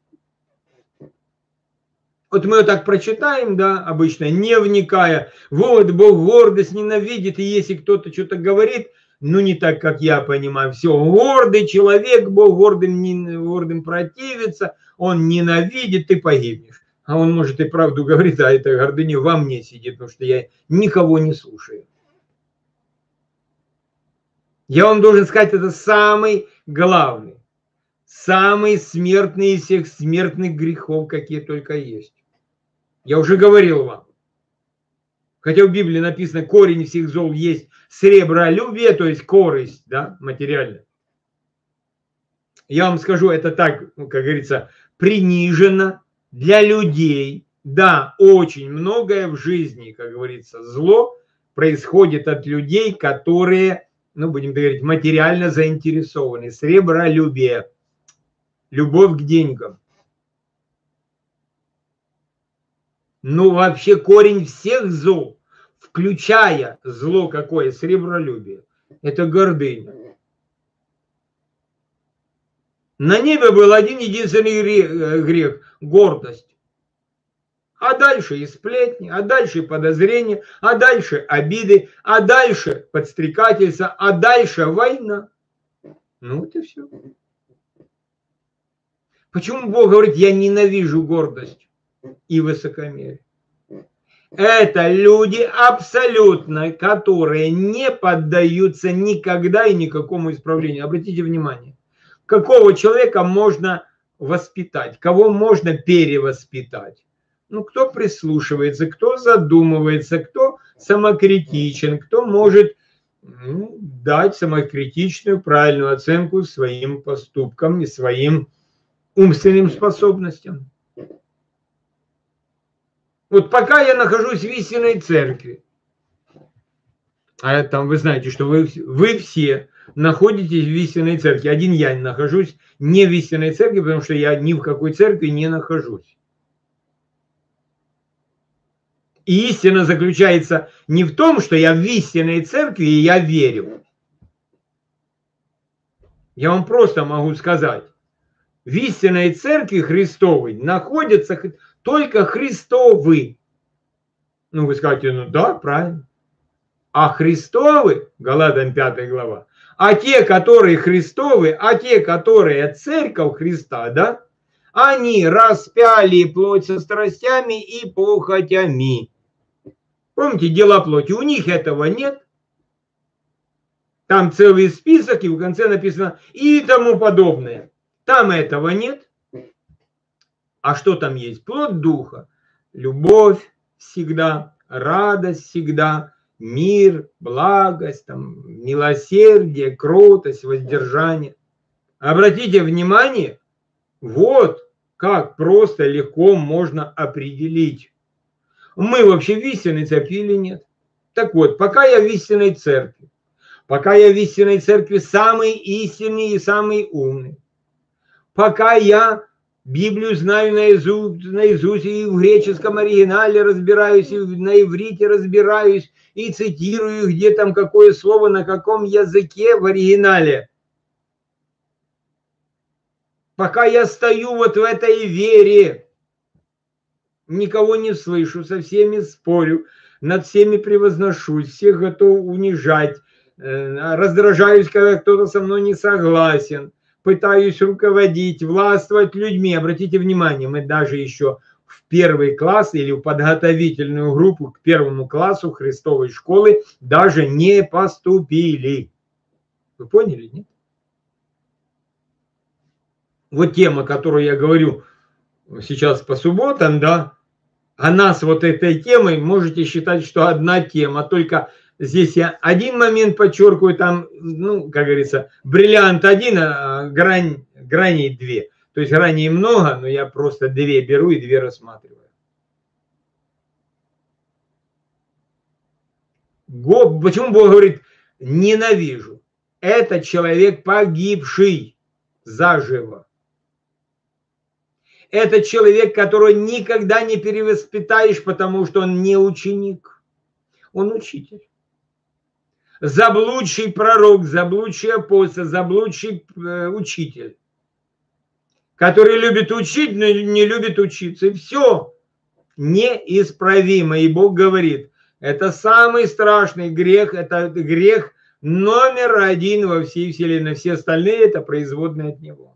Вот мы вот так прочитаем, да, обычно, не вникая. Вот, Бог гордость ненавидит, и если кто-то что-то говорит, ну не так, как я понимаю, все, гордый человек, Бог гордым, не, гордым противится, он ненавидит, ты погибнешь. А он может и правду говорит, а эта гордыня во мне сидит, потому что я никого не слушаю. Я вам должен сказать, это самый главный, самый смертный из всех смертных грехов, какие только есть. Я уже говорил вам. Хотя в Библии написано, корень всех зол есть сребролюбие, то есть корысть, да, материальная. Я вам скажу, это так, ну, как говорится, принижено для людей. Да, очень многое в жизни, как говорится, зло происходит от людей, которые, ну, будем говорить, материально заинтересованы. Сребролюбие, любовь к деньгам. Ну, вообще корень всех зол, включая зло какое, сребролюбие, это гордыня. На небе был один единственный грех – гордость. А дальше и сплетни, а дальше и подозрения, а дальше обиды, а дальше подстрекательство, а дальше война. Ну вот и все. Почему Бог говорит, я ненавижу гордость и высокомерие? Это люди абсолютно, которые не поддаются никогда и никакому исправлению. Обратите внимание, какого человека можно воспитать, кого можно перевоспитать. Ну, кто прислушивается, кто задумывается, кто самокритичен, кто может, ну, дать самокритичную, правильную оценку своим поступкам и своим умственным способностям. Вот пока я нахожусь в истинной церкви, а там вы знаете, что вы, вы все находитесь в истинной церкви. Один я нахожусь не в истинной церкви, потому что я ни в какой церкви не нахожусь. И истина заключается не в том, что я в истинной церкви и я верю. Я вам просто могу сказать, в истинной церкви Христовой находятся только Христовы. Ну, вы скажете, ну да, правильно. А Христовы, Галатам пятая глава, а те, которые Христовы, а те, которые церковь Христа, да, они распяли плоть со страстями и похотями. Помните, дела плоти, у них этого нет. Там целый список, и в конце написано и тому подобное. Там этого нет. А что там есть? Плод духа. Любовь всегда, радость всегда, мир, благость, там, милосердие, кротость, воздержание. Обратите внимание, вот как просто легко можно определить, мы вообще в истинной церкви или нет. Так вот, пока я в истинной церкви, Пока я в истинной церкви самый истинный и самый умный. Пока я Библию знаю наизусть, наизусть и в греческом оригинале разбираюсь, и на иврите разбираюсь, и цитирую, где там какое слово, на каком языке в оригинале. Пока я стою вот в этой вере, никого не слышу, со всеми спорю, над всеми превозношусь, всех готов унижать, раздражаюсь, когда кто-то со мной не согласен, пытаюсь руководить, властвовать людьми. Обратите внимание, мы даже еще в первый класс или в подготовительную группу к первому классу Христовой школы даже не поступили. Вы поняли, нет? Вот тема, которую я говорю сейчас по субботам, да, а нас вот этой темой можете считать, что одна тема, только здесь я один момент подчеркиваю, там, ну, как говорится, бриллиант один, а грань, граней две. То есть граней много, но я просто две беру и две рассматриваю. Почему Бог говорит «ненавижу»? Это человек погибший заживо. Это человек, которого никогда не перевоспитаешь, потому что он не ученик, он учитель. Заблудший пророк, заблудший апостол, заблудший э, учитель, который любит учить, но не любит учиться. И все неисправимо. И Бог говорит, это самый страшный грех, это грех номер один во всей вселенной. Все остальные это производные от него.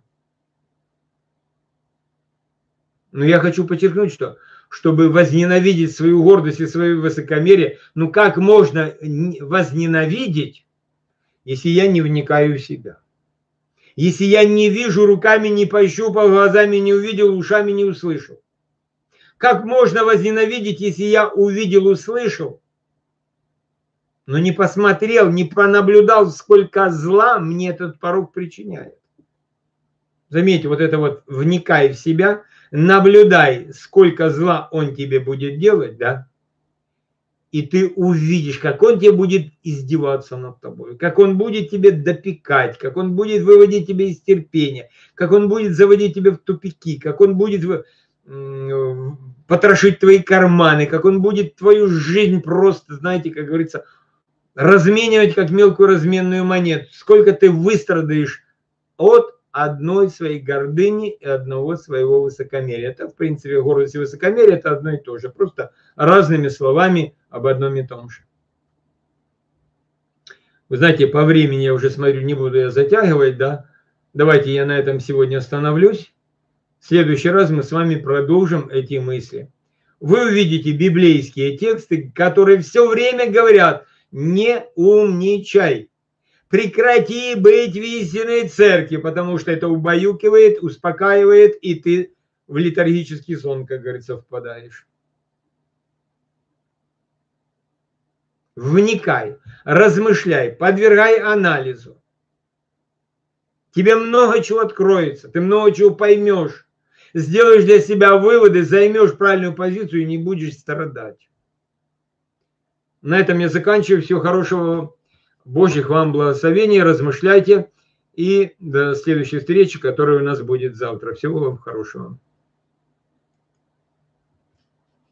Но я хочу подчеркнуть, что чтобы возненавидеть свою гордость и свое высокомерие, ну как можно возненавидеть, если я не вникаю в себя? Если я не вижу руками, не пощупал, глазами не увидел, ушами не услышал? Как можно возненавидеть, если я увидел, услышал, но не посмотрел, не понаблюдал, сколько зла мне этот порок причиняет? Заметьте, вот это вот вникай в себя, наблюдай, сколько зла он тебе будет делать, да, и ты увидишь, как он тебе будет издеваться над тобой, как он будет тебе допекать, как он будет выводить тебя из терпения, как он будет заводить тебя в тупики, как он будет потрошить твои карманы, как он будет твою жизнь просто, знаете, как говорится, разменивать как мелкую разменную монету. Сколько ты выстрадаешь от одной своей гордыни и одного своего высокомерия. Это, в принципе, гордость и высокомерие – это одно и то же, просто разными словами об одном и том же. Вы знаете, по времени я уже смотрю, не буду я затягивать, да? Давайте я на этом сегодня остановлюсь. В следующий раз мы с вами продолжим эти мысли. Вы увидите библейские тексты, которые все время говорят «не умничай». Прекрати быть в истинной церкви, потому что это убаюкивает, успокаивает, и ты в летаргический сон, как говорится, впадаешь. Вникай, размышляй, подвергай анализу. Тебе много чего откроется, ты много чего поймешь, сделаешь для себя выводы, займешь правильную позицию и не будешь страдать. На этом я заканчиваю. Всего хорошего. Божьих вам благословений, размышляйте и до следующей встречи, которая у нас будет завтра. Всего вам хорошего.